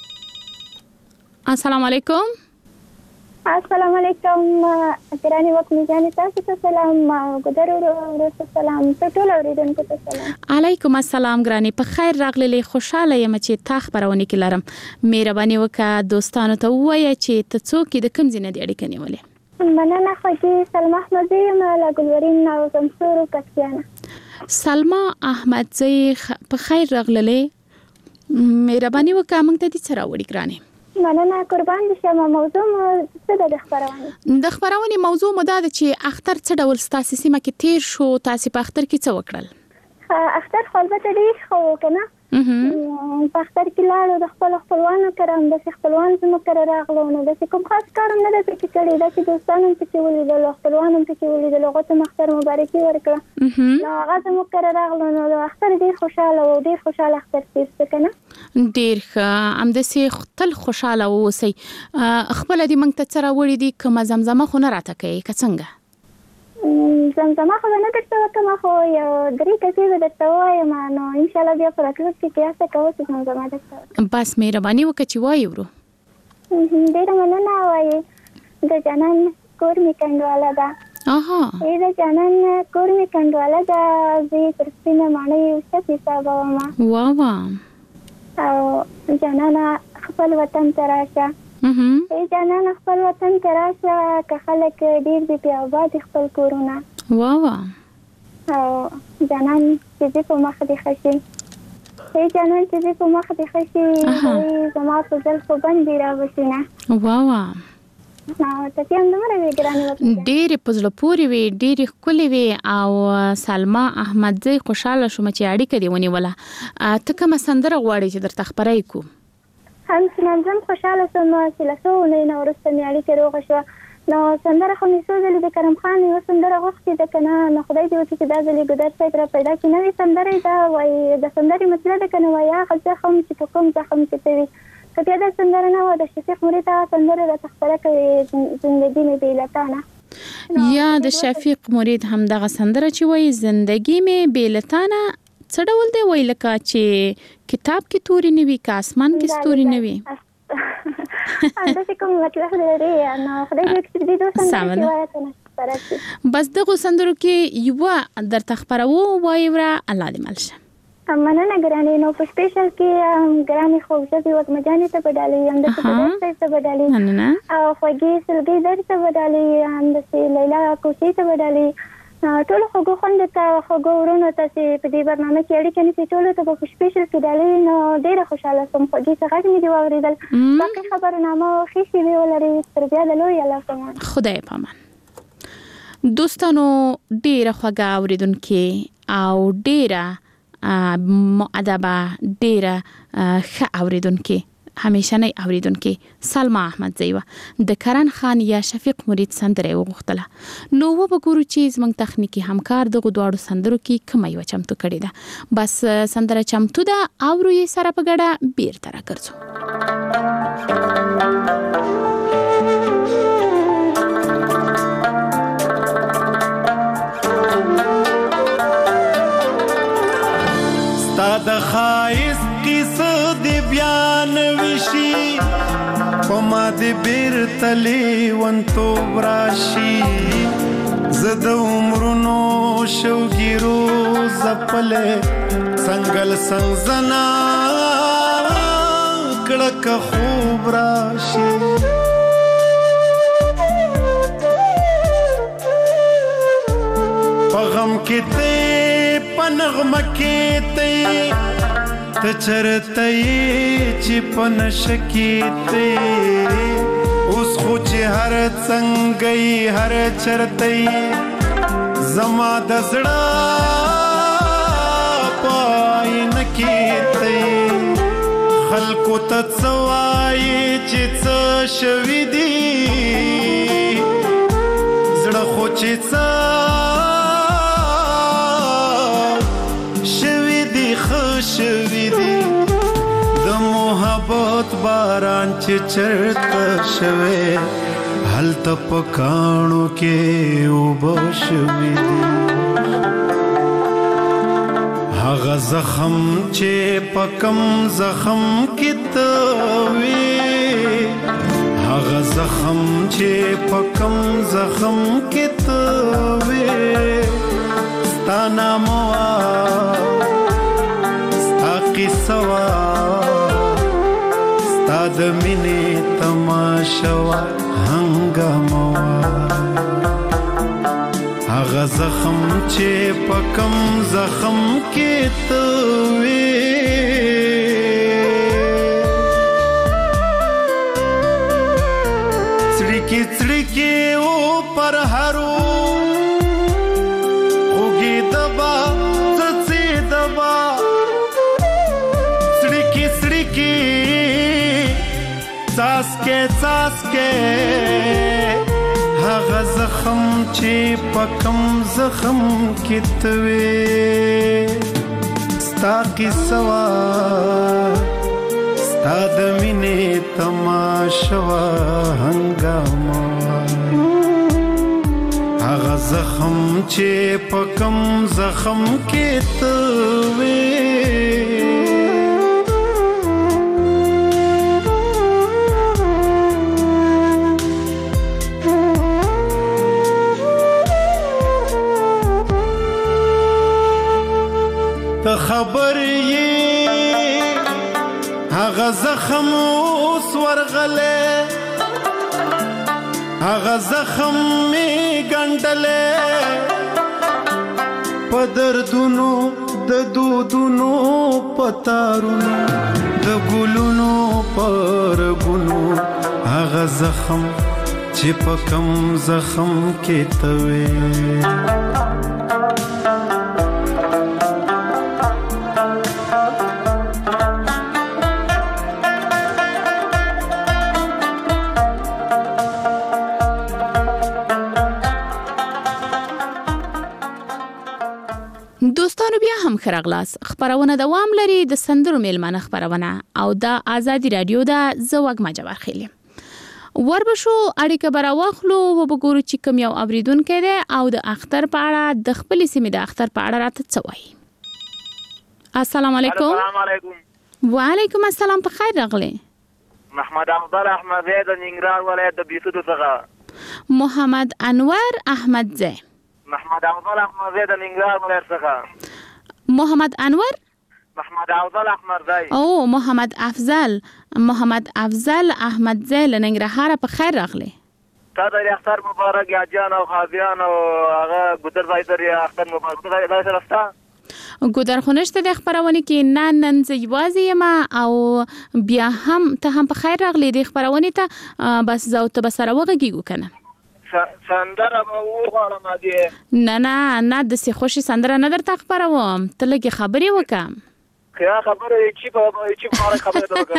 S16: السلام علیکم.
S20: السلام علیکم اترانی وخت میزان تاسو ته سلام ګدرو ورته سلام ټول اوریدونکو ته سلام.
S16: علیکم السلام ګرانی په خیر راغلی. خوشاله یم چې تا خبرونه کې لرم. مهرباني وکړه دوستانو ته وایي چې ته څوک د کوم ځای نه دی اړیکه نیولې.
S20: مننه خوږی سلمہ احمدزی مالا ګلورین او زمسورو کسیانه.
S16: سلمہ احمدزی په خیر راغلی. مهرباني وکړه موږ ته دې سره وړي ګرانی.
S20: مننه قربان دي شمه. موضوع څه ده د خبرونه؟
S16: د خبرونه موضوع مو دا ده چې اختر څه ډول ستاسو سیمه کې تیر شو؟ تاسو په اختر کې څه وکړل؟
S20: اختر خپلته ډیر خو کنه په اختر کې لاړو د خپل خپلوانو کرام د خپلوان زمو کر راغلو نو د کوم خاص کار نه ده چې کړي دا چې دوستانو ته چې ولیدل خپلوانو ته چې ولیدل هغه ته اختر مبارکي ورکړه. نو هغه زمو کر راغلو نو د اختر ډیر خوشاله و ډیر خوشاله اختر تیر کنه.
S16: ډیر ام د سي تل خوشاله اوسئ. خپل دې مونږ ته سره وړي دي کوم زمزمه خو نه راته کوي که څنګه؟
S20: زمزمه خو نه درته وکم خو یو درې کسې درته وایم نو ان شاء الله بیا په راتلونکي کې کیسه کوو چې زمزمه درته
S16: بس مهرباني وکړه چې وایې ورو.
S20: ډېره مننه. وایي د جانان کور مې کنډواله ده.
S16: اها
S20: ای د جانان کور مې کنډواله ده. زه تر سپینه ماڼۍ څه حسابوم.
S16: واه واه
S20: او جانانه خپل وطن ته راشه. ای جانان خپل وطن ته راشه که خلک ډیر دي په آباد خپل کورونه.
S16: واه واه
S20: او جانان چې دې په مخ دې خشي. ای جانان چې دې په مخ دې خشي زما په زلفو باندې را وسینه.
S16: واه واه
S20: ته هم دمره وی ګرانې
S16: ډېرې په زړه پورې وي، ډېرې ښکلې وي او سلما احمدزی خوشحاله شوم چې اړیکه دې ونیوله. ته کومه سندره غواړې چې درته خپره کړو؟
S20: هم سنځم خوشحاله شوم چې له څو اونۍ نه وروسته مې اړیکه روغه شوه. نو سندره خو مې څو ځلې د کرم خان یوه سندره غوښتې ده که نه، نو خدای دې وکړي چې دا ځل یې ګودر صاحب را پیدا کړي. نوې سندره یې ده، وایي د سندرې مطلب ده که نه، وایي هغه زخم چې په کوم زخم کې ته وي. که بیا دا سندره نه وه، د شفیق مرید هغه سندره راته خپره کوي، زندګي مې بې له تا نه.
S16: یا د شفیق مرید هم دغه سندره چې وایي زندګي مې بې له تا نه څه ډول دی؟ وایي لکه چې کتاب کې توري نه وي، که اسمان کې ستوري نه وي.
S20: همداسې کوم مطلب لري. نو خدای دې وکړي چې دې دوه سندرې چې وایه ته نه خپره کړي.
S16: بس دغو سندرو کې یوه درته خپروو، وایي وره الله دې مل شه.
S20: مننه ګرانې. نو په سپیشل کې ګرانې خوږژبې وږمه جانې ته به ډالۍ، همداسې ګودر صاحب ته به ډالۍ، او خوږې سلګۍ درې ته به ډالۍ، همداسې لیلا کوچۍ ته به ډالۍ، ټولو خوږو خویندو ته، خوږو ورونو ته چې په دې برنامه کې اړیکه نیسي، ټولو ته به په سپیشل کې ډالۍ. نو ډېره خوشحاله شوم، خوږې څه غږ مې دې واورېدل. باقي خبرنامه او ښې شېبې ولرئ. تر بیا د لوی الله پامان.
S16: خدای پامان. دوستانو، ډېره خوږه اورېدونکې او ډېره مؤدبه، ډېره ښه اورېدونکې، همیشنۍ اورېدونکې سلما احمدزی وه. د کرن خان یا شفیق مرید سندره یې وغوښتله. نو وبګورو چې زموږ تخنیکي همکار دغو دواړو سندرو کې کومه یوه چمتو کړې ده. بس سندره چمتو ده، اورو یې سره په ګډه، بیرته راګرځو.
S21: د خایس قصه دی بیان وشي، په ما دی بیرته لیونتوب راشي. زه د عمرونو شوګیرو زپلې څنګل څنګ زنا کړه که خوب راشي. په غم کې ته، په نغمه کې ته، ته چرته یې چې په نشه کې ته. اوس خو چې هر څنګه یې، هر چرته یې، زما د زړه په آینه کې ته. خلکو ته څه وایې چې څه شوي دي، زړه خو چې څه شوی دی. د محبت باران چې چرته شوی، هلته په کاڼو کې اوبه شوي دي. هغه زخم چې په کم زخم کې ته وې، هغه زخم چې په کم زخم کې ته وې، ستا نامه سوا ستا د مینې تماشا وا هنګامه وا. هغه زخم چې په کم زخم کې ته وې، څړیکې څړیکې او پر هرو خوږې دبا څڅې دبا، څاڅکې څاڅکې هغه زخم چې په کم زخم کې ته وې. ستا قصه وه، ستا د مینې تماشا وه هنګامه وه. هغه زخم چې په کم زخم کې ته وې. ته خبر یې هغه زخم اوس ورغلی، هغه زخم می ګنډلی، په دردونو د دودونو په تارونو، د ګلونو په رګونو. هغه زخم چې په کم زخم کې توي
S16: دوستانو بیا هم خرغلاس خبرونه دوام لري د سندرو میلمانه خبرونه او د آزادی رادیو د زوګ مجبر خېلی وربشو اړیکه برا واخلو او وګورو چې کوم یو اوریدونکو دی او د اختر په اړه د خپل سیمې د اختر په اړه راته څه وایي. السلام علیکم.
S2: السلام علیکم.
S16: وعلیکم السلام، په خیر راغلی.
S2: محمد افضل احمد زی د ننګرهار ولایت د بیسودو څخه.
S16: محمد انور احمد زی.
S2: محمد افضل احمد زی د ننګرهار ولایت څخه.
S16: محمد انور
S2: محمد افضل احمد زی.
S16: او محمد افضل محمد افضل احمد زی له ننګرهار په خیر راغلی.
S2: تا د اختر مبارک یا جان او خاویان او هغه ګودر ځای در اختر مبارک دا سره ستا
S16: ګودر خونشته د خبرونه کې نه نن زه یوازې یم او بیا هم ته هم په خیر راغلی د خبرونه ته بس زه او ته به سره وغږیږو کنه.
S2: سندره به وغواړم دې
S16: نه نه نه داسې خوشې سندره نه درته خبروم، ته لږې خبرې وکړم.
S2: خیا خبره چی په چی په اړه خبره ده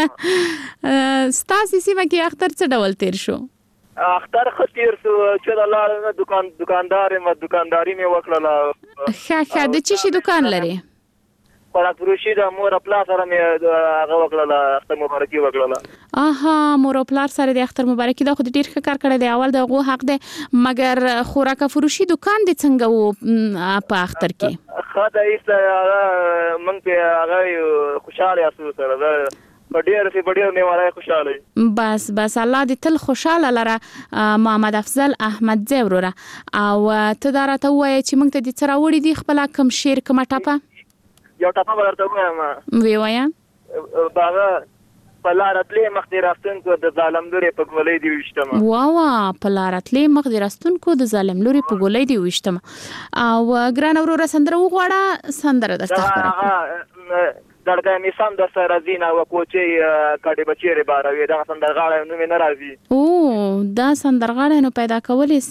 S2: وکړم.
S16: ستاسو سیمه کې اختر څه ډول تیر شو؟
S2: اختر خطیر سو چې د الله دکان دکاندار ما دکانداري مې وکړه.
S16: ښه ښه د چی شي دکان لري؟
S2: خوراک فروشي د مور پلا سره مې هغه وکړه، اختر مبارکي وکړه.
S16: آها مور پلا سره د اختر مبارکي دا خو ډیر ښه کار کړی دی، اول د غو حق دی، مګر خوراک فروشي دکان دې څنګه وو په اختر کې؟
S2: خدای ایسته هغه مونږ په هغه خوشاله یاسو سره په ډیر په ډیر نیواره خوشاله.
S16: بس بس الله دې تل خوشاله لره محمد افضل احمد زی وروره. او ته دا راته وایې چې مونږ ته دې څه راوړي دي خپله کوم شعر کومه ټپه؟
S2: یو ټپه به درته ووایم.
S16: وی وایه.
S2: هغه په لاره تلې مخکې راستونکو د ظالم لورې په ګولۍ دې ویشتمه.
S16: وا وا په لاره تلې مخکې راستونکو د ظالم لورې په ګولۍ دې ویشتمه. او ګرانه وروره سندره وغواړه، سندره درته خبره
S2: کړم. دړګه می سم د سره زینا و کوچي کډي بچیره باروي دا سندرغاړې نو مې ناراضي.
S16: او دا سندرغاړې نو پیدا کولې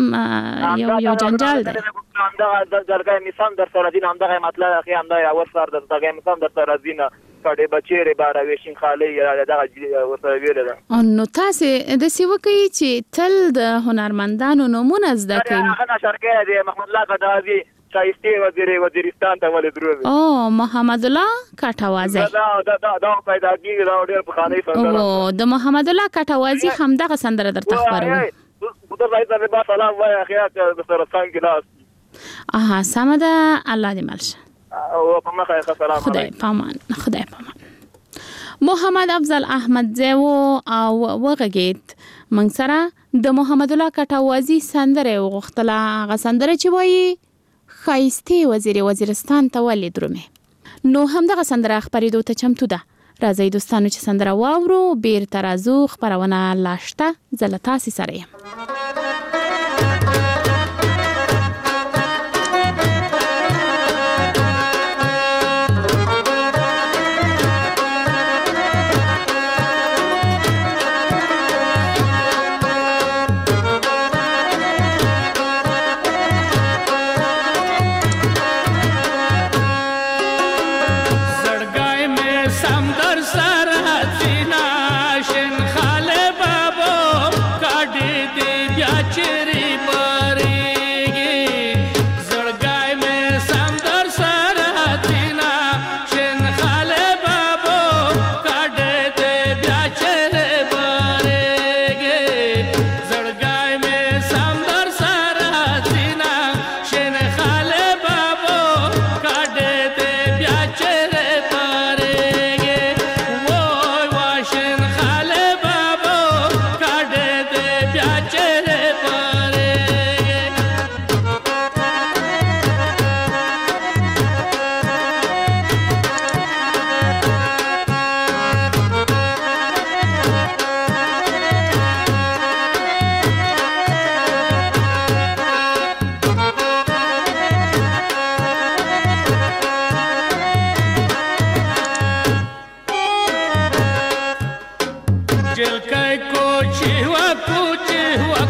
S16: سم یو یو جنجال دی.
S2: دا دړګه می سم در سره زینا همدغه مطلب اخی همدا اور سر د دړګه می سم در سره زینا کډي بچیره باروي شین خالي دا ورته ویل ده.
S16: نو تاسو د سی وکي چې تل د هنرمندانو نمونه زده کوي.
S2: هغه شرکه دی محمد الله قداوی شایسته وزیر وزیرستان ته ولې دروي.
S16: او محمد الله کټوازی
S2: دا دا دا دا پیدا کیږي دا ډېر په خاني سندره.
S16: او د محمد الله کټوازی همدغه سندره درته خبرو.
S2: ګودر ځای ته به سلام وای اخیا د سره څنګه لاس.
S16: اها سمده الله دې ملشه.
S2: او په مخه ښه سلام.
S16: خدای پامان خدای پامان. محمد افضل احمد زی او وغږید من سره د محمد الله کټوازی سندره وغختله. هغه سندره چې وایي خایسته وزیر وزیرستان ته ولې درومه. نو هم دغه سندره خبرېدو ته چمتو ده. راځئ دوستانو چې سندره واورو، بیرته راځو، خبرونه لا شته، زه له تاسې سره یم.
S22: جل کای کو چی وا کو چی وا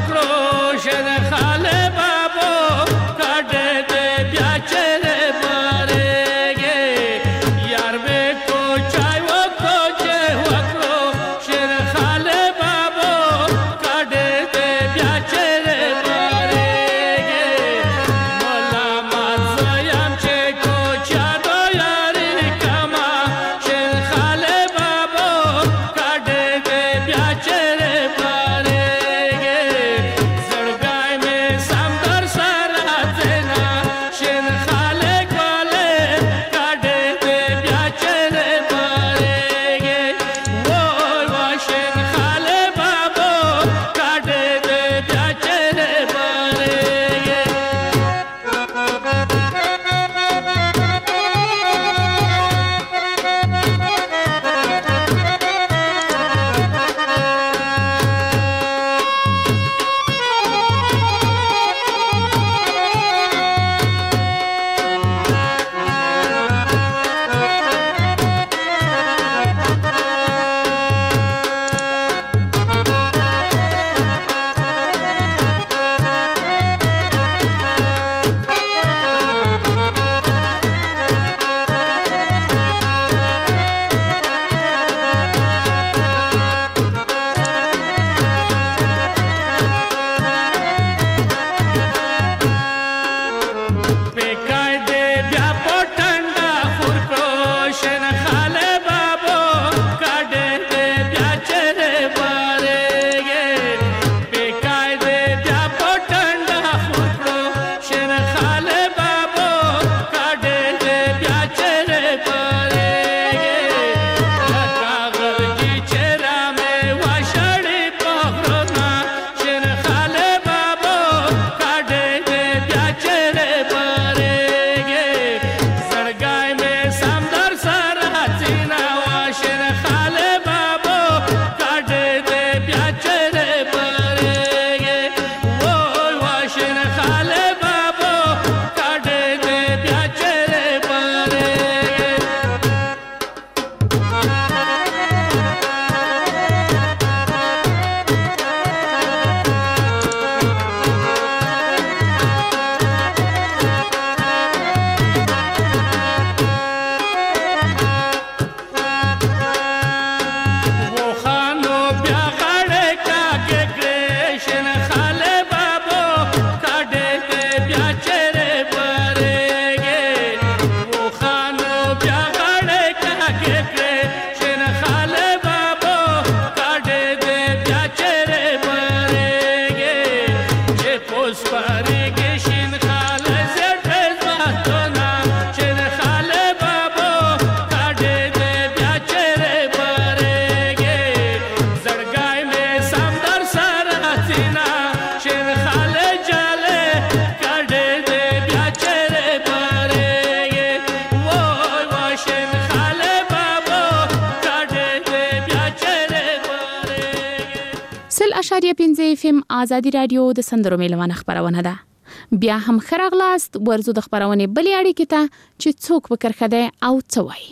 S16: اشاریه پنځه اف ام ازادي رادیو د سندرو میلمانه خبرونه ده. بیا هم خرغلاست ورزو د خبرونه بلې اړیکې ته چې څوک وکړخده او څه وایي.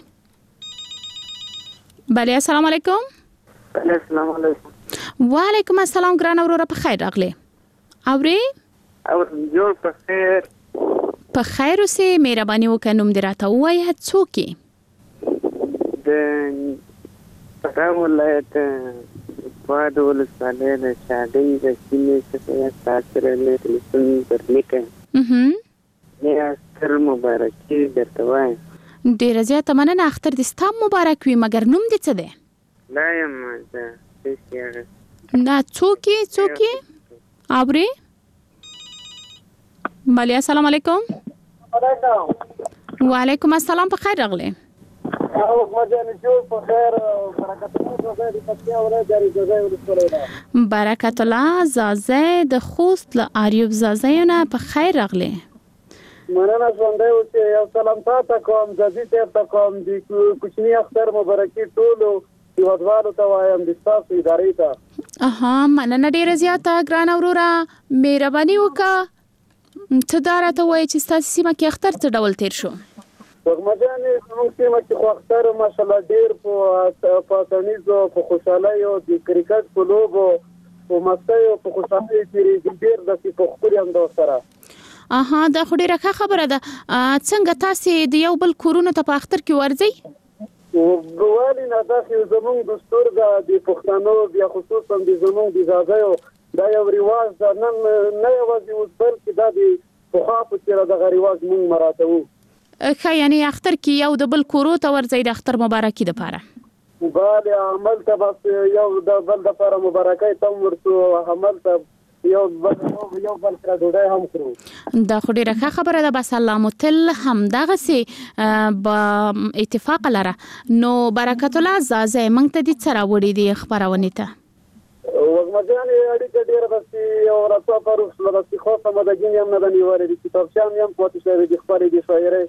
S16: بله السلام علیکم.
S3: السلام علیکم.
S16: وعلیکم السلام ګران اورور په خیر راغله. اوري؟
S3: او جوړ په خیر.
S16: په خیر اوسې مهرباني وکړئ نوم دې راته ووایه څوک یې؟
S3: د پټان ولایت واد ولسوالۍ د شاډۍ د سیمې څخه تاسو سره تلیفون درلیکم.
S16: اهم.
S3: یا ستر مبارکي درته وایم.
S16: ډیره زیاته مننه اختر دې ستا مبارک وي مګر نوم دې څه دی؟
S3: لا یم زه هېڅ
S16: نه څوک یې څوک یې؟ اورې؟ بله السلام علیکم. وعلیکم السلام په خیر راغلی. برکت الله زازه د خوست له اریوب زازه نه په خیر راغلی.
S3: مننه ژوندی اوسې یو سلام تاته کوم زازي صاحب ته کوم د کوچني اختر مبارکي ټولو هیوادوالو ته وایم د ستاسو ادارې ته.
S16: اها مننه ډېره زیاته ګرانه وروره مهرباني وکړه ته دا راته وایې چې ستاسو سیمه کې اختر څه ډول تیر شو؟
S3: وګمجانې زموږ سیمه کې خو اختر ماشاءالله ډېر په په تنیزو په خوشحالۍ او د کرکټ په لوبو په مستیو په خوشحالۍ تېرېږي ډېر داسې په ښکلي انداز سره.
S16: اها دا خو ډېره ښه خبره ده. څنګه تاسې د یو بل کورونو ته په اختر کې ورځئ؟
S3: ولې نه دا خو زموږ دستور ده د پښتنو بیا خصوصا د زموږ د زادیو دا یو رواج ده نن نه یوازې اوس بلکې دا د پخوا په څېر دغه رواج موږ مراعاتوو.
S16: ښه یعنې اختر کې یو د بل کورو ته ورځئ د اختر مبارکي دپاره؟
S3: بله عمل ته بس یو د بل دپاره مبارکۍ ته هم ورځو عمل ته یو بل یو بل سره ډوډۍ هم خورو.
S16: دا خو ډېره ښه خبره ده. بس الله مو تل همدغسې به اتفاق لره. نو برکت الله زازه موږ ته دې څه راوړي دي خپرونې ته؟
S3: وګمجانې اړیکه ډېره داسې یو راڅاپه روښله داسې خاصه مدګین هم نه ده نیولې د کتابچه هم پاتې شوې دي خپرې دي شاعرۍ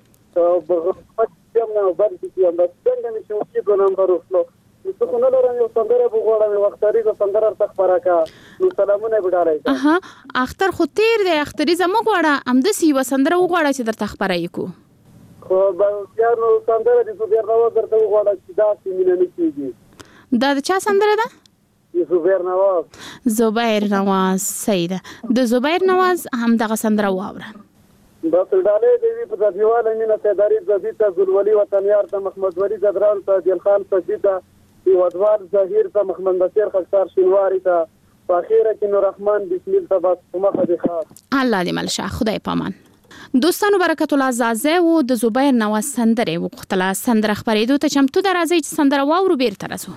S3: هم نه بلکې هم داسې څنګه مې چې وکیدو نه هم به روښلو څه خو نه لرم یو سندره به غواړم یو اختریزه سندره ورته خپره کړه نو سلامونه یې به ډالۍ کړه.
S16: اها اختر خو تېر دی اختریزه مه غواړه همداسې یوه سندره وغواړه چې درته خپره یې کړو.
S3: خو بیا نو سندره د زبیر نواز درته وغواړه چې داسې مینه نه کېږي.
S16: دا د چا سندره ده؟
S3: زبیر نواز.
S16: زبیر نواز صحیح ده. د زبیر نواز همدغه سندره واوره.
S3: بس ډالۍ دې وي په ځدیواله مینه سیداري زدي ته ګلولي وطنیار ته محمد ولی زدران ته دیل خان فضي ته هیوادوال ظهیر ته محمد بشیر خکسار شینواري ته په اخیره کې نور رحمان بسمیل ته بس په مخه دې خاص.
S16: الله دې مل شه خدای پامان. دوستانو برکت الله زازه و د زبیر نواز سندره وغوښتله سندره خپرېدو ته چمتو ده راځئ چې سندره واورو بیرته راځو.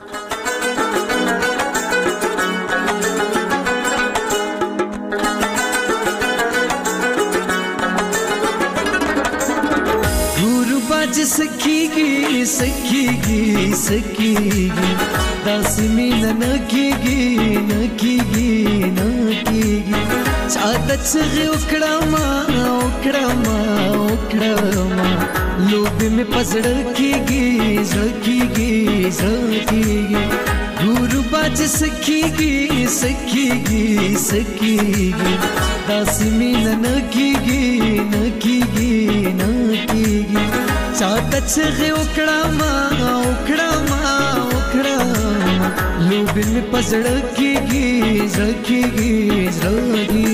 S19: सखीगी सखीगी सखीगी दस मीन न कीगी न कीगी न कीगी चादत से उखड़ा मा उखड़ा मा उखड़ा मा लोभ में पसड़ कीगी सखीगी सखीगी गुरु बाज सखीगी सखीगी सखीगी दस मीन न कीगी न कीगी न कीगी चादत से उखड़ा मा उखड़ा मा उखड़ा मा लोभ में पसड़ कीगी सखीगी सखीगी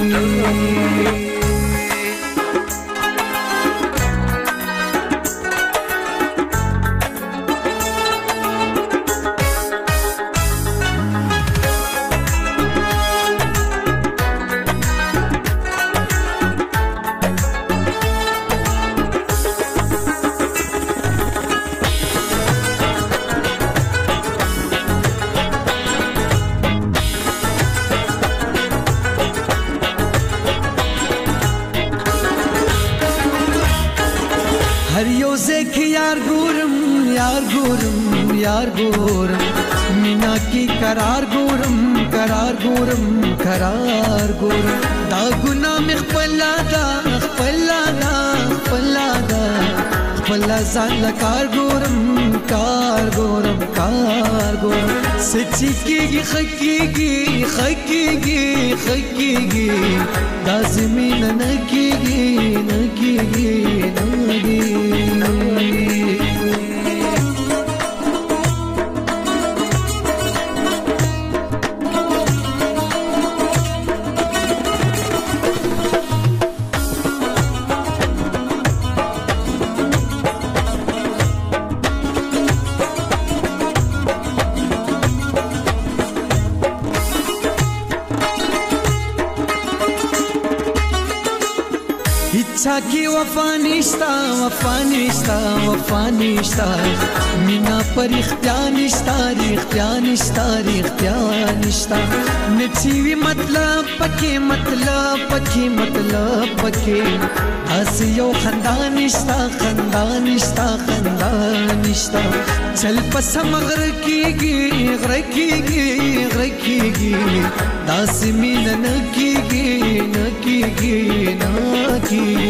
S19: यार गोरम यार गोरम यार गोरम मीना की करार गोरम करार गोरम करार गोरम दागुना में खपला दा खपला दा खपला दा खपला ज़ाल कार गोरम कार गोरम कार गोरम سچی کیږي خکیږي خکیږي خکیږي دا زمين نه کیږي نه کیږي نه کیږي की वफा निश्ता वफा निश्ता वफा निश्ता मीना पर इख्तियार निश्ता इख्तियार निश्ता इख्तियार निश्ता नचीवी मतलब पके मतलब पके मतलब पके हसियो खंदान निश्ता खंदान निश्ता खंदान निश्ता चल पसम गर कीगी गर कीगी गर कीगी दास मीन न कीगी न कीगी न कीगी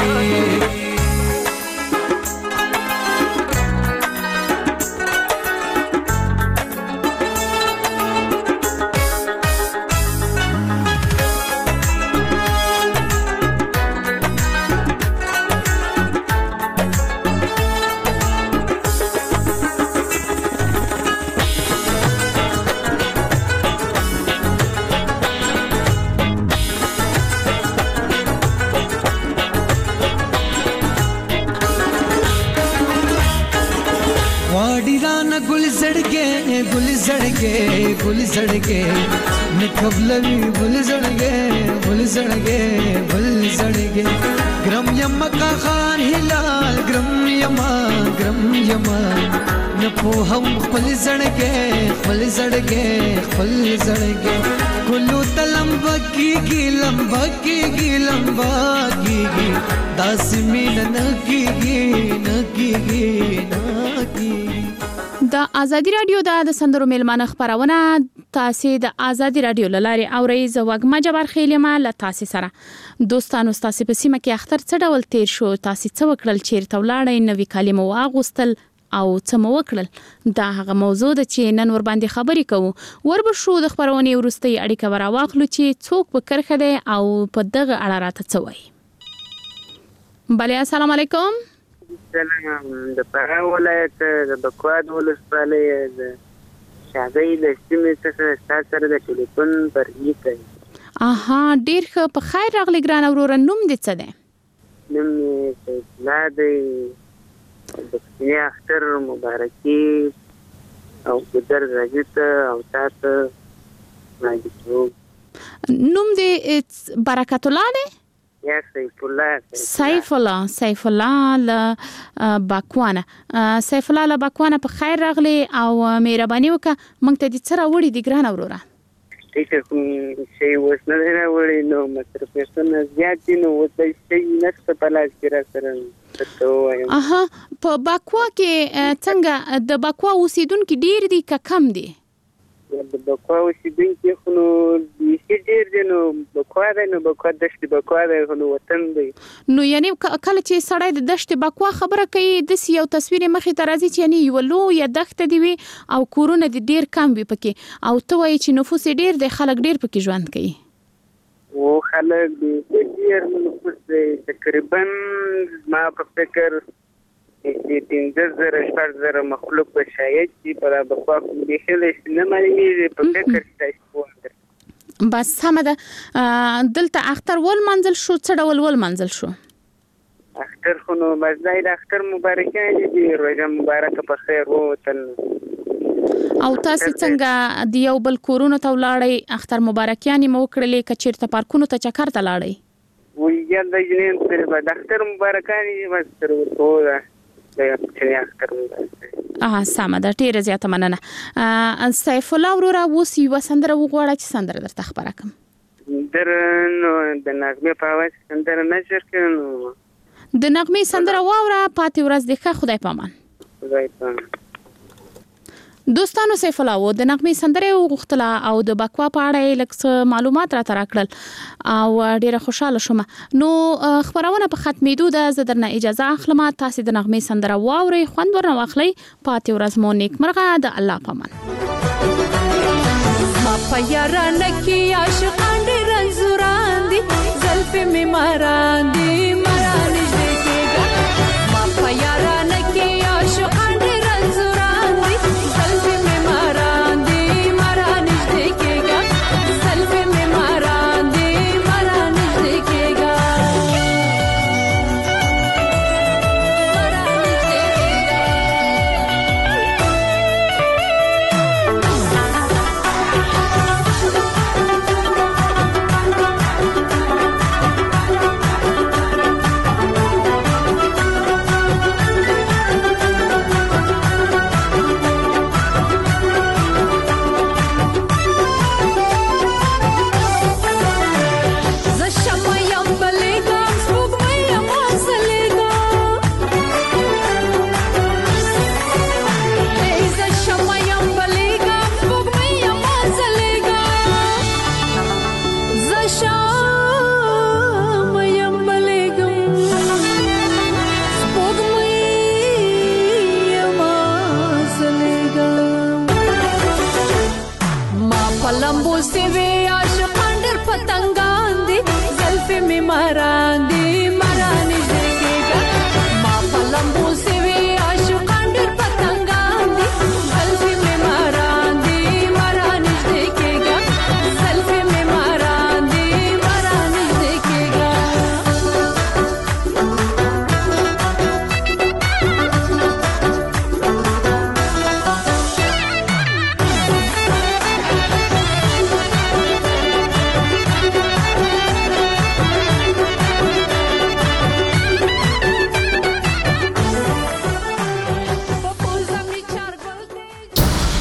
S19: गुल सड़गे न कबलवी गुल सड़गे गुल सड़गे गुल सड़गे ग्रम यमा का खान हिलाल ग्रम यमा ग्रम यमा न पो हम फल सड़गे फल सड़गे फल सड़गे कुल्लू तलंबा की गी लंबा की गी लंबा की गी दास मीन न की गी न की गी न की
S16: د ازادي رادیو د سندرو میلمانه خبرونه تاسو د ازادي رادیو لاري اوري زوګما جبر خیلمه ل تاسو سره دوستانو تاسو په سیمه کې اختر څه ډول تیر شو تاسو څه وکړل چیرته ولاړې نوې کلمه واغوستل او څه مو وکړل دا هغه موضوع ده چې نن ور باندې خبرې کوو وربه شو د خبرونه ورستي اړیکه وراواخلو چې څوک په کرخه ده او په دغه اړه راته څه وایي بله السلام علیکم
S4: سلام د فراه ولایت د بکواد ولسوالۍ د شاګۍ د سیمې څخه ستاسو سره د ټلیفون پرګی کوي
S16: اها ډیر ښه په خیر راغلی ګران اورور نوم دې څه ده
S4: نوم یې لا دی د سینې اختر مبارکي او ګدر راځي او تاسو راځي
S16: نوم دې برکت الله ده
S4: یا سیف الله
S16: سیف الله سیف الله ل باکوانه سیف الله ل باکوانه په خیر راغلی او مهرباني وکړه مونږ ته دې سره وړي دي ګران اوروره
S4: ټیټه کوم شی وس نه راوړي نو مصرف نه زیات دي نو وځي شي نشته په لاس کې را سره
S16: اها په باکوا کې څنګه د باکوا اوسیدونکو ډیر دي که کم دي
S4: د بکوا اوسیدونکو خو نو هیڅ ډیر دي نو بکوا ده نو بکوا دشت بکوا ده نو وطن دی
S16: نو یعنی کله چې سړی د دشت بکوا خبره کوي د یو تصویر مخې ته راځي چې یعنی یو لو یا دښته دی وي او کورونه د ډیر کم وي پکې او ته وایي چې نفوس ډیر د خلک ډیر پکې ژوند کوي
S4: او خلک ډیر نفوس تقریبا ما په فکر چې پنځه زره شپږ زره مخلوق به شاید چې په بکوا کې خلک نه مالي په فکر تاسو
S16: بس سمه ده دلته اختر ول منزل شو څه ډول ول منزل شو
S4: اختر خو نو مزای د اختر مبارکه دي روزه مبارکه په خیر ووتل
S16: او تاسو څنګه د یو بل کورونو ته ولاړی اختر مبارکیانې مو کړلې کچیرته پارکونو ته چکر ته لاړی
S4: وی یا د جنین سره د اختر مبارکانې مستر وته د اختر مبارکه
S16: اه سمه ده ډیره زیاته مننه سیف الله وروره اوس یو سندره وغواړه چې سندره درته خبره کوم
S4: در نو د نغمه په اواز سندره نشر کړو
S16: د نغمه سندره واوره پاتې ورځ د ښه خدای پامان
S4: خدای پامان
S16: دوستانو سیف الله و د نغمه سندره وغوښتله او د بکوا په اړه لږ معلومات راته راکړل او ډیره خوشاله شوم نو خبرونه په ختمېدو ده زه درنه اجازه اخلم تاسو د نغمه سندره واورئ خوند ورنه واخلئ پاتې ورځ مو نیک مرغه د الله پامان
S5: ما په یارانه کې عاشقان ډېر رنځوران دي زلفې مې ماران دي ماران نږدې کېږه ما په یارانه کې عاشقان ډېر رنځوران دي زلفې مې ماران دي ماران نږدې کېږه زلفې مې ماران دي ماران نږدې کېږه لمبو سی وی